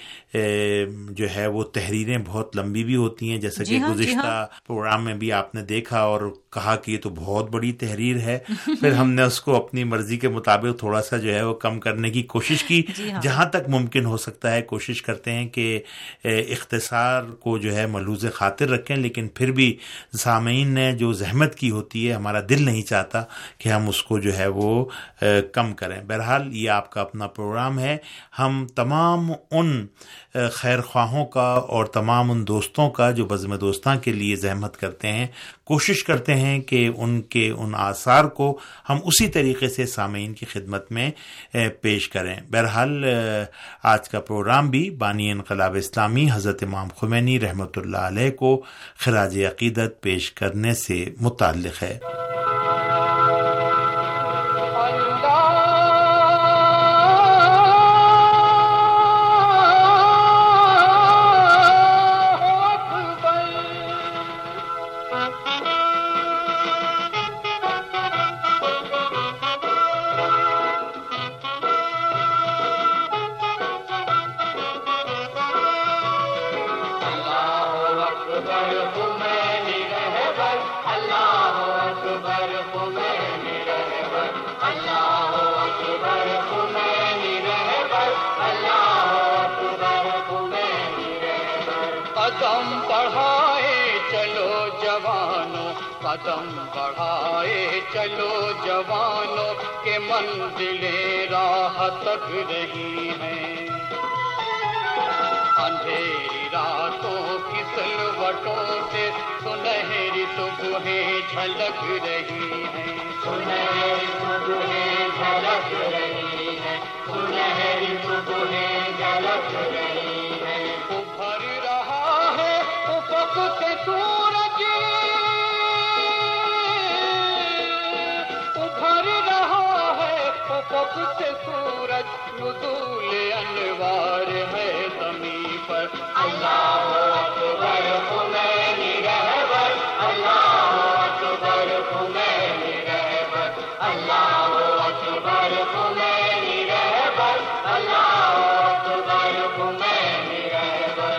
جو ہے وہ تحریریں بہت لمبی بھی ہوتی ہیں، جیسا کہ گزشتہ پروگرام میں بھی آپ نے دیکھا اور کہا کہ یہ تو بہت بڑی تحریر ہے۔ پھر ہم نے اس کو اپنی مرضی کے مطابق تھوڑا سا جو ہے وہ کم کرنے کی کوشش کی، جہاں تک ممکن ہو سکتا ہے کوشش کرتے ہیں کہ اختصار کو جو ہے ملحوظ خاطر رکھیں، لیکن پھر بھی سامعین نے جو زحمت کی ہوتی ہے ہمارا دل نہیں چاہتا کہ ہم اس کو جو ہے وہ کم کریں۔ بہرحال یہ آپ کا اپنا پروگرام ہے، ہم تمام ان خیر خواہوں کا اور تمام ان دوستوں کا جو بزم دوستاں کے لیے زحمت کرتے ہیں، کوشش کرتے ہیں کہ ان کے ان آثار کو ہم اسی طریقے سے سامعین کی خدمت میں پیش کریں۔ بہرحال بہرحال آج کا پروگرام بھی بانی انقلاب اسلامی حضرت امام خمینی رحمۃ اللہ علیہ کو خراج عقیدت پیش کرنے سے متعلق ہے۔ قدم بڑھائے چلو جوانوں کے منزلیں راہ تک رہی ہیں، اندھیری راتوں کی سلوٹوں سے سنہری صبحیں جھلک رہی ہیں، سنہری صبحیں جھلک رہی ہیں، سنہری صبحیں جھلک رہی ہیں، ابھر رہا ہے افق سے سورج، افق سے سورج، نزول انوار ہے زمین پر، اللہ اکبر خمینی رہبر، اللہ اکبر خمینی رہبر، اللہ اکبر خمینی رہبر، اللہ اکبر خمینی رہبر۔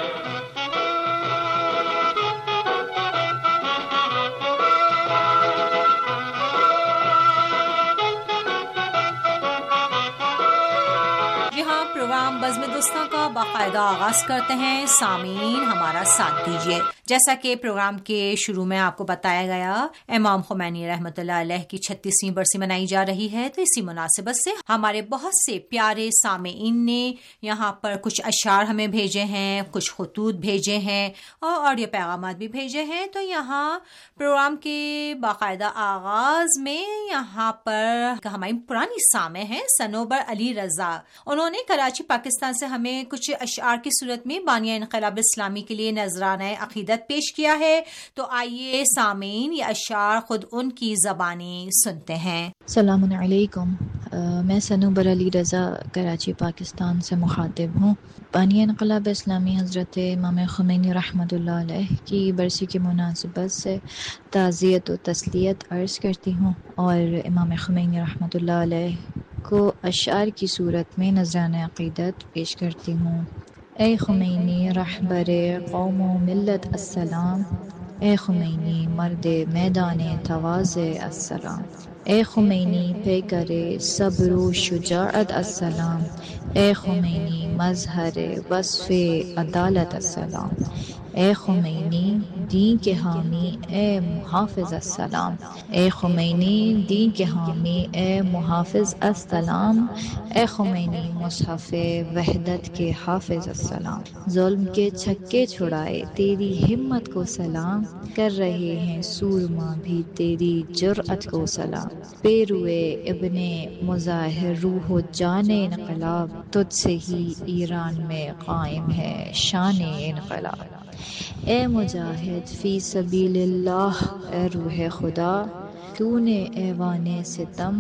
پروگرام بزم دوستاں کا باقاعدہ آغاز کرتے ہیں۔ سامعین ہمارا ساتھ دیجیے۔ جیسا کہ پروگرام کے شروع میں آپ کو بتایا گیا، امام خمینی رحمۃ اللہ علیہ کی 36ویں برسی منائی جا رہی ہے، تو اسی مناسبت سے ہمارے بہت سے پیارے سامعین نے یہاں پر کچھ اشعار ہمیں بھیجے ہیں، کچھ خطوط بھیجے ہیں اور آڈیو پیغامات بھی بھیجے ہیں۔ تو یہاں پروگرام کے باقاعدہ آغاز میں یہاں پر ہماری پرانی سامع ہیں صنوبر علی رضا، انہوں نے کراچی پاکستان سے ہمیں کچھ اشعار کی صورت میں بانیہ انقلاب اسلامی کے لیے نذرانہ عقیدت پیش کیا ہے۔ تو آئیے سامعین یہ اشعار خود ان کی زبانی سنتے ہیں۔ السلام علیکم، میں صنوبر علی رضا کراچی پاکستان سے مخاطب ہوں۔ بانی انقلاب اسلامی حضرت امام خمینی رحمۃ اللہ علیہ کی برسی کی مناسبت سے تعزیت و تسلیت عرض کرتی ہوں اور امام خمینی رحمۃ اللہ علیہ کو اشعار کی صورت میں نذرانہ عقیدت پیش کرتی ہوں۔ اے خمینی رہبر قوم و ملت السلام، اے خمینی مرد میدان تواضع السلام، اے خمینی پیکر صبر و شجاعت السلام، اے خمینی مظہر وصف عدالت السلام، اے خمینی دین کے حامی اے محافظ السلام، اے خمینی دین کے حامی اے محافظ السلام، اے خمینی مصحف وحدت کے حافظ السلام، ظلم کے چھکے چھڑائے تیری ہمت کو سلام، کر رہے ہیں سورما بھی تیری جرأت کو سلام، پیروے ابن مظاہر روح و جان انقلاب، تجھ سے ہی ایران میں قائم ہے شان انقلاب، اے مجاہد فی سبیل اللہ، اے روح خدا تو نے ایوان ستم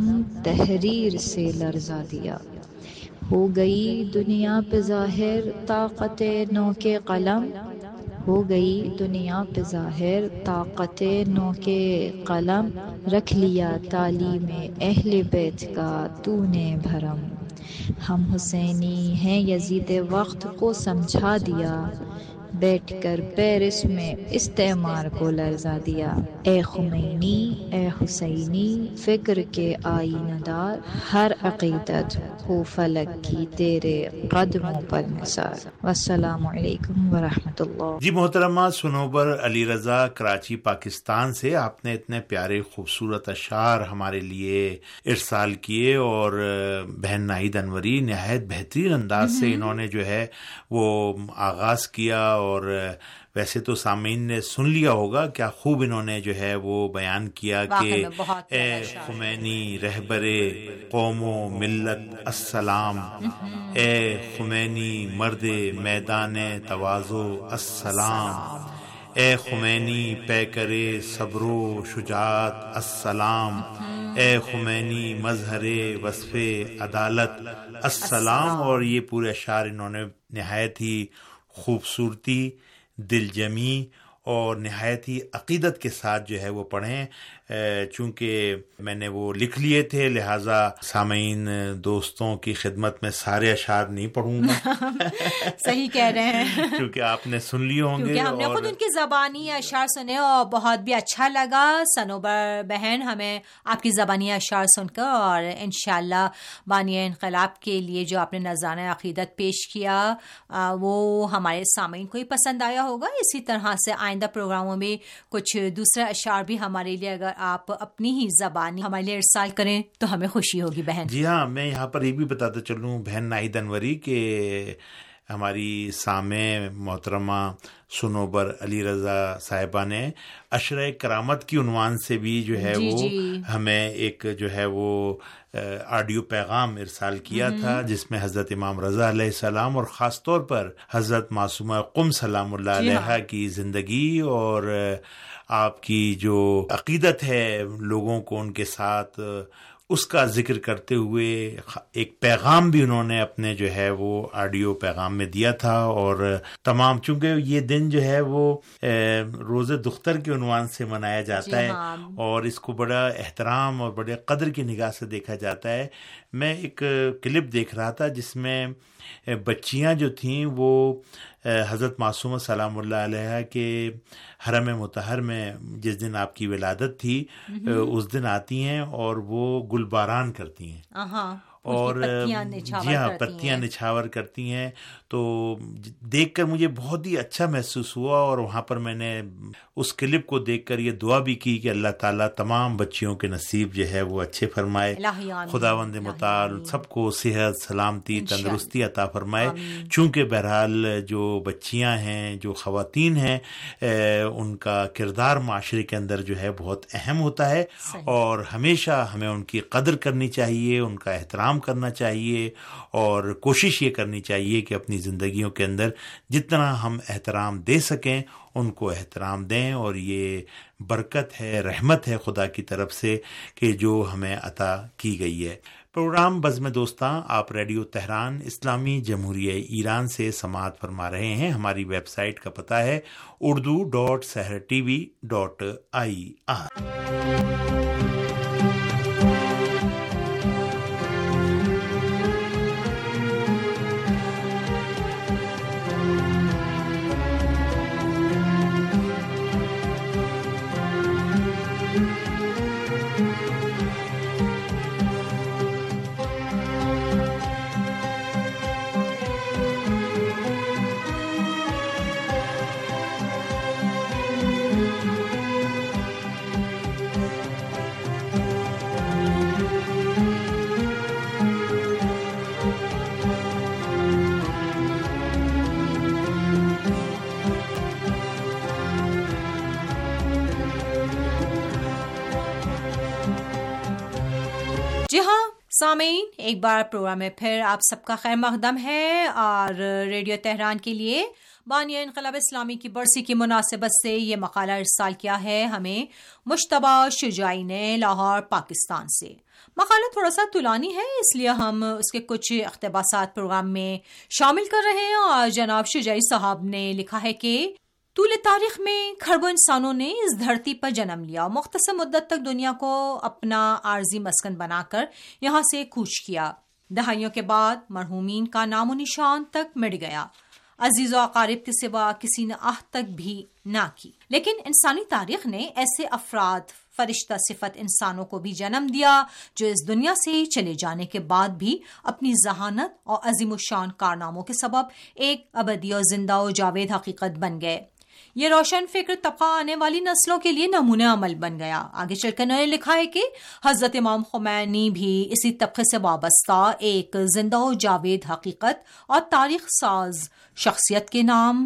تحریر سے لرزا دیا، ہو گئی دنیا پہ ظاہر طاقت نو کے قلم، ہو گئی دنیا پہ ظاہر طاقت نو کے قلم، رکھ لیا تعلیم اہل بیت کا تو نے بھرم، ہم حسینی ہیں یزید وقت کو سمجھا دیا، بیٹھ کر پیرس میں استعمار کو لرزا دیا، اے خمینی اے حسینی فکر کے آئینہ دار، ہر عقیدت ہو فلک کی تیرے قدموں پر نثار۔ والسلام علیکم ورحمۃ اللہ۔ جی محترمہ صنوبر علی رضا کراچی پاکستان سے، آپ نے اتنے پیارے خوبصورت اشعار ہمارے لیے ارسال کیے، اور بہن ناہید انوری نہایت بہترین انداز سے انہوں نے جو ہے وہ آغاز کیا اور ویسے تو سامعین نے سن لیا ہوگا کیا خوب انہوں نے جو ہے وہ بیان کیا کہ اے خمینی رہبر قوم و ملت السلام، اے خمینی مرد میدان تواضع السلام، اے خمینی پیکر صبر و شجاعت السلام، اے خمینی مظہر وصف عدالت السلام۔ اور یہ پورے اشعار انہوں نے نہایت ہی خوبصورتی، دل جمی اور نہایت ہی عقیدت کے ساتھ جو ہے وہ پڑھیں۔ چونکہ میں نے وہ لکھ لیے تھے، لہٰذا سامعین دوستوں کی خدمت میں سارے اشعار نہیں پڑھوں گا۔ صحیح کہہ رہے ہیں، کیونکہ آپ نے سن لیے ہوں گے، کیونکہ ہم نے خود ان کی زبانی اشعار سنے اور بہت بھی اچھا لگا۔ صنوبر بہن، ہمیں آپ کی زبانی اشعار سن کر اور انشاءاللہ بانی انقلاب کے لیے جو آپ نے نذرانہ عقیدت پیش کیا وہ ہمارے سامعین کو ہی پسند آیا ہوگا۔ اسی طرح سے آئندہ پروگراموں میں کچھ دوسرے اشعار بھی ہمارے لیے اگر آپ اپنی ہی زبانی ہمارے لیے ارسال کریں تو ہمیں خوشی ہوگی بہن۔ جی ہاں، میں یہاں پر یہ بھی بتاتا چلوں بہن ناہید انوری کہ ہماری سامع محترمہ سنوبر علی رضا صاحبہ نے عشرہ کرامت کی عنوان سے بھی جو ہے وہ ہمیں ایک جو ہے وہ آڈیو پیغام ارسال کیا تھا، جس میں حضرت امام رضا علیہ السلام اور خاص طور پر حضرت معصومہ قم سلام اللہ علیہ کی زندگی اور آپ کی جو عقیدت ہے لوگوں کو ان کے ساتھ، اس کا ذکر کرتے ہوئے ایک پیغام بھی انہوں نے اپنے جو ہے وہ آڈیو پیغام میں دیا تھا۔ اور تمام، چونکہ یہ دن جو ہے وہ روز دختر کے عنوان سے منایا جاتا ہے اور اس کو بڑا احترام اور بڑے قدر کی نگاہ سے دیکھا جاتا ہے۔ میں ایک کلپ دیکھ رہا تھا جس میں بچیاں جو تھیں وہ حضرت معصومہ سلام اللہ علیہ کے حرم مطہر میں جس دن آپ کی ولادت تھی اس دن آتی ہیں اور وہ گلباران کرتی ہیں اور جی ہاں پتیاں نچھاور کرتی ہیں۔ تو دیکھ کر مجھے بہت ہی اچھا محسوس ہوا اور وہاں پر میں نے اس کلپ کو دیکھ کر یہ دعا بھی کی کہ اللہ تعالیٰ تمام بچیوں کے نصیب جو ہے وہ اچھے فرمائے، خداوند متعال سب کو صحت سلامتی تندرستی عطا فرمائے۔ چونکہ بہرحال جو بچیاں ہیں، جو خواتین ہیں، ان کا کردار معاشرے کے اندر جو ہے بہت اہم ہوتا ہے اور ہمیشہ ہمیں ان کی قدر کرنی چاہیے، ان کا احترام کرنا چاہیے اور کوشش یہ کرنی چاہیے کہ اپنی زندگیوں کے اندر جتنا ہم احترام دے سکیں ان کو احترام دیں۔ اور یہ برکت ہے، رحمت ہے خدا کی طرف سے کہ جو ہمیں عطا کی گئی ہے۔ پروگرام بزم دوستاں آپ ریڈیو تہران اسلامی جمہوریہ ایران سے سماعت فرما رہے ہیں۔ ہماری ویب سائٹ کا پتہ ہے urdu.sehrtv.ir۔ جی ہاں سامعین، ایک بار پروگرام میں پھر آپ سب کا خیر مقدم ہے اور ریڈیو تہران کے لیے بانی انقلاب اسلامی کی برسی کی مناسبت سے یہ مقالہ ارسال کیا ہے ہمیں مشتبہ شجاعی نے لاہور پاکستان سے۔ مقالہ تھوڑا سا طولانی ہے، اس لیے ہم اس کے کچھ اقتباسات پروگرام میں شامل کر رہے ہیں۔ اور جناب شجاعی صاحب نے لکھا ہے کہ طول تاریخ میں کھربوں انسانوں نے اس دھرتی پر جنم لیا اور مختصر مدت تک دنیا کو اپنا عارضی مسکن بنا کر یہاں سے کوچ کیا۔ دہائیوں کے بعد مرحومین کا نام و نشان تک مٹ گیا، عزیز و اقارب کے سوا کسی نے آہ تک بھی نہ کی۔ لیکن انسانی تاریخ نے ایسے افراد فرشتہ صفت انسانوں کو بھی جنم دیا جو اس دنیا سے چلے جانے کے بعد بھی اپنی ذہانت اور عظیم الشان کارناموں کے سبب ایک ابدی اور زندہ و جاوید حقیقت بن گئے۔ یہ روشن فکر طبقہ آنے والی نسلوں کے لیے نمونہ عمل بن گیا۔ آگے چل کر انہوں نے لکھا ہے کہ حضرت امام خمینی بھی اسی طبقے سے وابستہ ایک زندہ و جاوید حقیقت اور تاریخ ساز شخصیت کے نام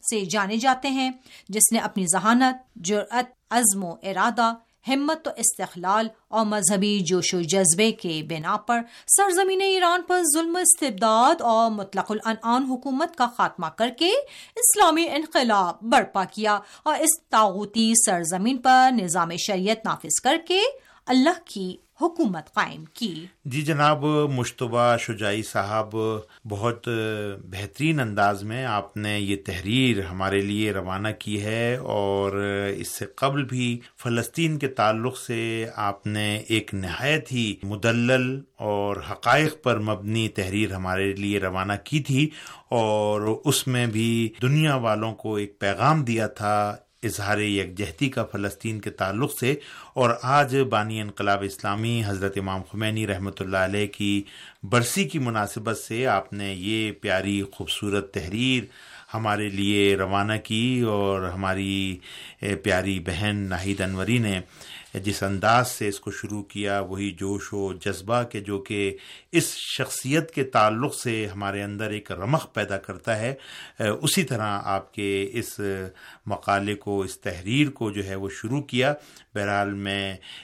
سے جانے جاتے ہیں، جس نے اپنی ذہانت، جرأت، عزم و ارادہ، ہمت و استقلال اور مذہبی جوش و جذبے کے بنا پر سرزمین ایران پر ظلم، استبداد اور مطلق العنان حکومت کا خاتمہ کر کے اسلامی انقلاب برپا کیا اور اس طاغوتی سرزمین پر نظام شریعت نافذ کر کے اللہ کی حکومت قائم کی۔ جی جناب مشتبہ شجاعی صاحب، بہت بہترین انداز میں آپ نے یہ تحریر ہمارے لیے روانہ کی ہے، اور اس سے قبل بھی فلسطین کے تعلق سے آپ نے ایک نہایت ہی مدلل اور حقائق پر مبنی تحریر ہمارے لیے روانہ کی تھی، اور اس میں بھی دنیا والوں کو ایک پیغام دیا تھا اظہار یکجہتی کا فلسطین کے تعلق سے۔ اور آج بانی انقلاب اسلامی حضرت امام خمینی رحمۃ اللہ علیہ کی برسی کی مناسبت سے آپ نے یہ پیاری خوبصورت تحریر ہمارے لیے روانہ کی، اور ہماری پیاری بہن ناہید انوری نے جس انداز سے اس کو شروع کیا، وہی جوش و جذبہ کے جو کہ اس شخصیت کے تعلق سے ہمارے اندر ایک رمق پیدا کرتا ہے، اسی طرح آپ کے اس مقالے کو، اس تحریر کو جو ہے وہ شروع کیا۔ بہرحال میں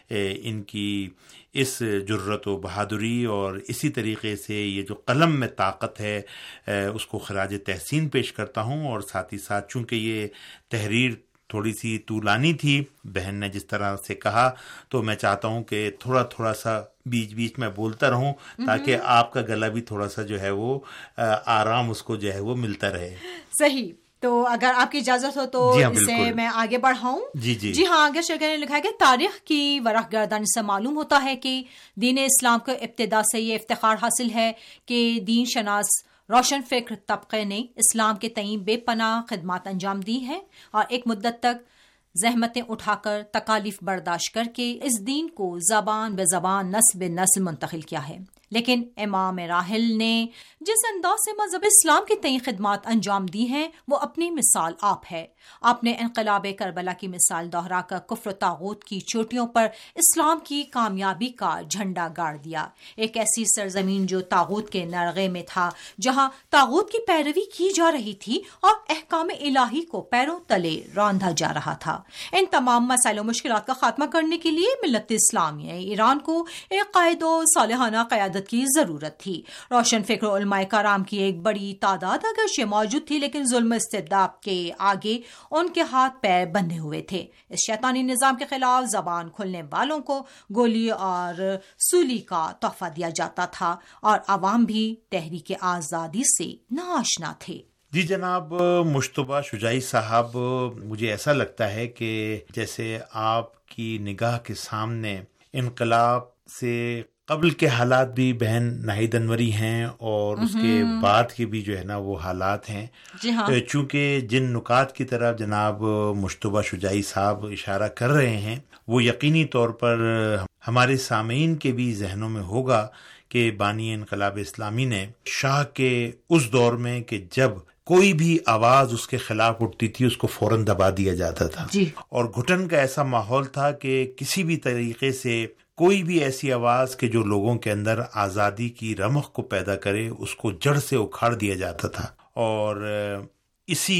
ان کی اس جرت و بہادری اور اسی طریقے سے یہ جو قلم میں طاقت ہے اس کو خراج تحسین پیش کرتا ہوں، اور ساتھ ہی ساتھ چونکہ یہ تحریر تھوڑی سی طولانی تھی، بہن نے جس طرح سے کہا، تو میں چاہتا ہوں کہ تھوڑا سا بیچ بیچ میں بولتا رہوں تاکہ آپ کا گلا بھی تھوڑا سا جو ہے وہ آرام اس کو جو ہے وہ ملتا رہے۔ صحیح، تو اگر آپ کی اجازت ہو تو اسے میں آگے بڑھاؤں۔ جی ہاں، آگے شرکا نے لکھا ہے کہ تاریخ کی ورق گردانی سے معلوم ہوتا ہے کہ دین اسلام کو ابتدا سے یہ افتخار حاصل ہے کہ دین شناس روشن فکر طبقے نے اسلام کے تئیں بے پناہ خدمات انجام دی ہیں، اور ایک مدت تک زحمتیں اٹھا کر، تکالیف برداشت کر کے اس دین کو زبان بے زبان، نسل بے نسل منتقل کیا ہے۔ لیکن امام راحل نے جس انداز سے مذہب اسلام کی تئیں خدمات انجام دی ہیں وہ اپنی مثال آپ ہے۔ آپ نے انقلاب کربلا کی مثال دہرا کر کفر و طاغوت کی چوٹیوں پر اسلام کی کامیابی کا جھنڈا گاڑ دیا۔ ایک ایسی سرزمین جو طاغوت کے نرغے میں تھا، جہاں طاغوت کی پیروی کی جا رہی تھی اور احکام الہی کو پیروں تلے راندھا جا رہا تھا۔ ان تمام مسائل و مشکلات کا خاتمہ کرنے کے لیے ملت اسلامیہ ایران کو ایک قائد و صالحانہ قیادت کی ضرورت تھی۔ روشن فکر علماء کرام کی ایک بڑی تعداد اگرچہ موجود تھی، لیکن ظلم استبداد کے آگے ان کے ہاتھ پیر بندھے ہوئے تھے۔ اس شیطانی نظام کے خلاف زبان کھلنے والوں کو گولی اور سولی کا تحفہ دیا جاتا تھا، اور عوام بھی تحریک آزادی سے ناآشنا تھے۔ جی جناب مشتبہ شجاعی صاحب، مجھے ایسا لگتا ہے کہ جیسے آپ کی نگاہ کے سامنے انقلاب سے قبل کے حالات بھی بہن ناہید انوری ہیں، اور اس کے بعد کے بھی جو ہے نا وہ حالات ہیں۔ جی ہاں، چونکہ جن نکات کی طرف جناب مشتبہ شجاعی صاحب اشارہ کر رہے ہیں وہ یقینی طور پر ہمارے سامعین کے بھی ذہنوں میں ہوگا کہ بانی انقلاب اسلامی نے شاہ کے اس دور میں کہ جب کوئی بھی آواز اس کے خلاف اٹھتی تھی اس کو فوراً دبا دیا جاتا تھا، اور گھٹن کا ایسا ماحول تھا کہ کسی بھی طریقے سے کوئی بھی ایسی آواز کہ جو لوگوں کے اندر آزادی کی رمق کو پیدا کرے اس کو جڑ سے اکھاڑ دیا جاتا تھا۔ اور اسی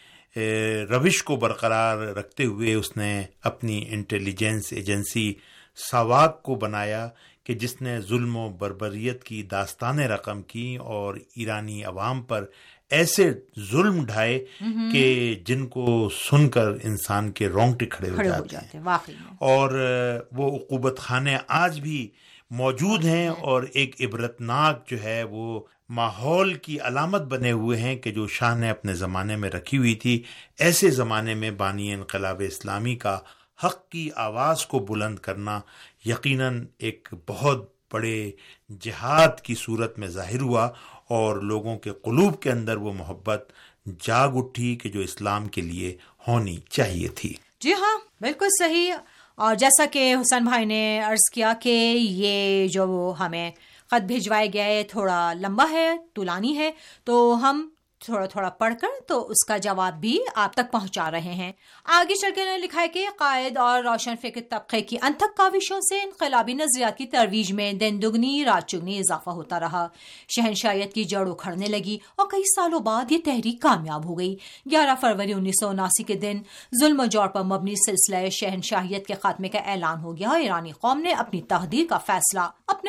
روش کو برقرار رکھتے ہوئے اس نے اپنی انٹیلیجنس ایجنسی ساواک کو بنایا کہ جس نے ظلم و بربریت کی داستانیں رقم کی اور ایرانی عوام پر ایسے ظلم ڈھائے کہ جن کو سن کر انسان کے رونگٹے کھڑے ہو جاتے ہیں واقعی، اور وہ عقوبت خانے آج بھی موجود ہیں اور ایک عبرتناک جو ہے وہ ماحول کی علامت بنے ہوئے ہیں کہ جو شاہ نے اپنے زمانے میں رکھی ہوئی تھی۔ ایسے زمانے میں بانی انقلاب اسلامی کا حق کی آواز کو بلند کرنا یقیناً ایک بہت بڑے جہاد کی صورت میں ظاہر ہوا، اور لوگوں کے قلوب کے اندر وہ محبت جاگ اٹھی کہ جو اسلام کے لیے ہونی چاہیے تھی۔ جی ہاں، بالکل صحیح۔ اور جیسا کہ حسین بھائی نے عرض کیا کہ یہ جو ہمیں خط بھیجوائے گیا ہے تھوڑا لمبا ہے، طولانی ہے، تو ہم تھوڑا تھوڑا پڑھ کر تو اس کا جواب بھی آپ تک پہنچا رہے ہیں۔ آگے چل کے انہوں نے لکھا ہے کہ قائد اور روشن فکر طبقے کی انتھک کاوشوں سے انقلابی نظریات کی ترویج میں دن دگنی رات چگنی اضافہ ہوتا رہا۔ شہنشاہیت کی جڑ اکھڑنے لگی اور کئی سالوں بعد یہ تحریک کامیاب ہو گئی۔ 11 فروری 1979 کے دن ظلم و جور پر مبنی سلسلہ شہنشاہیت کے خاتمے کا اعلان ہو گیا اور ایرانی قوم نے اپنی تقدیر کا فیصلہ اپنے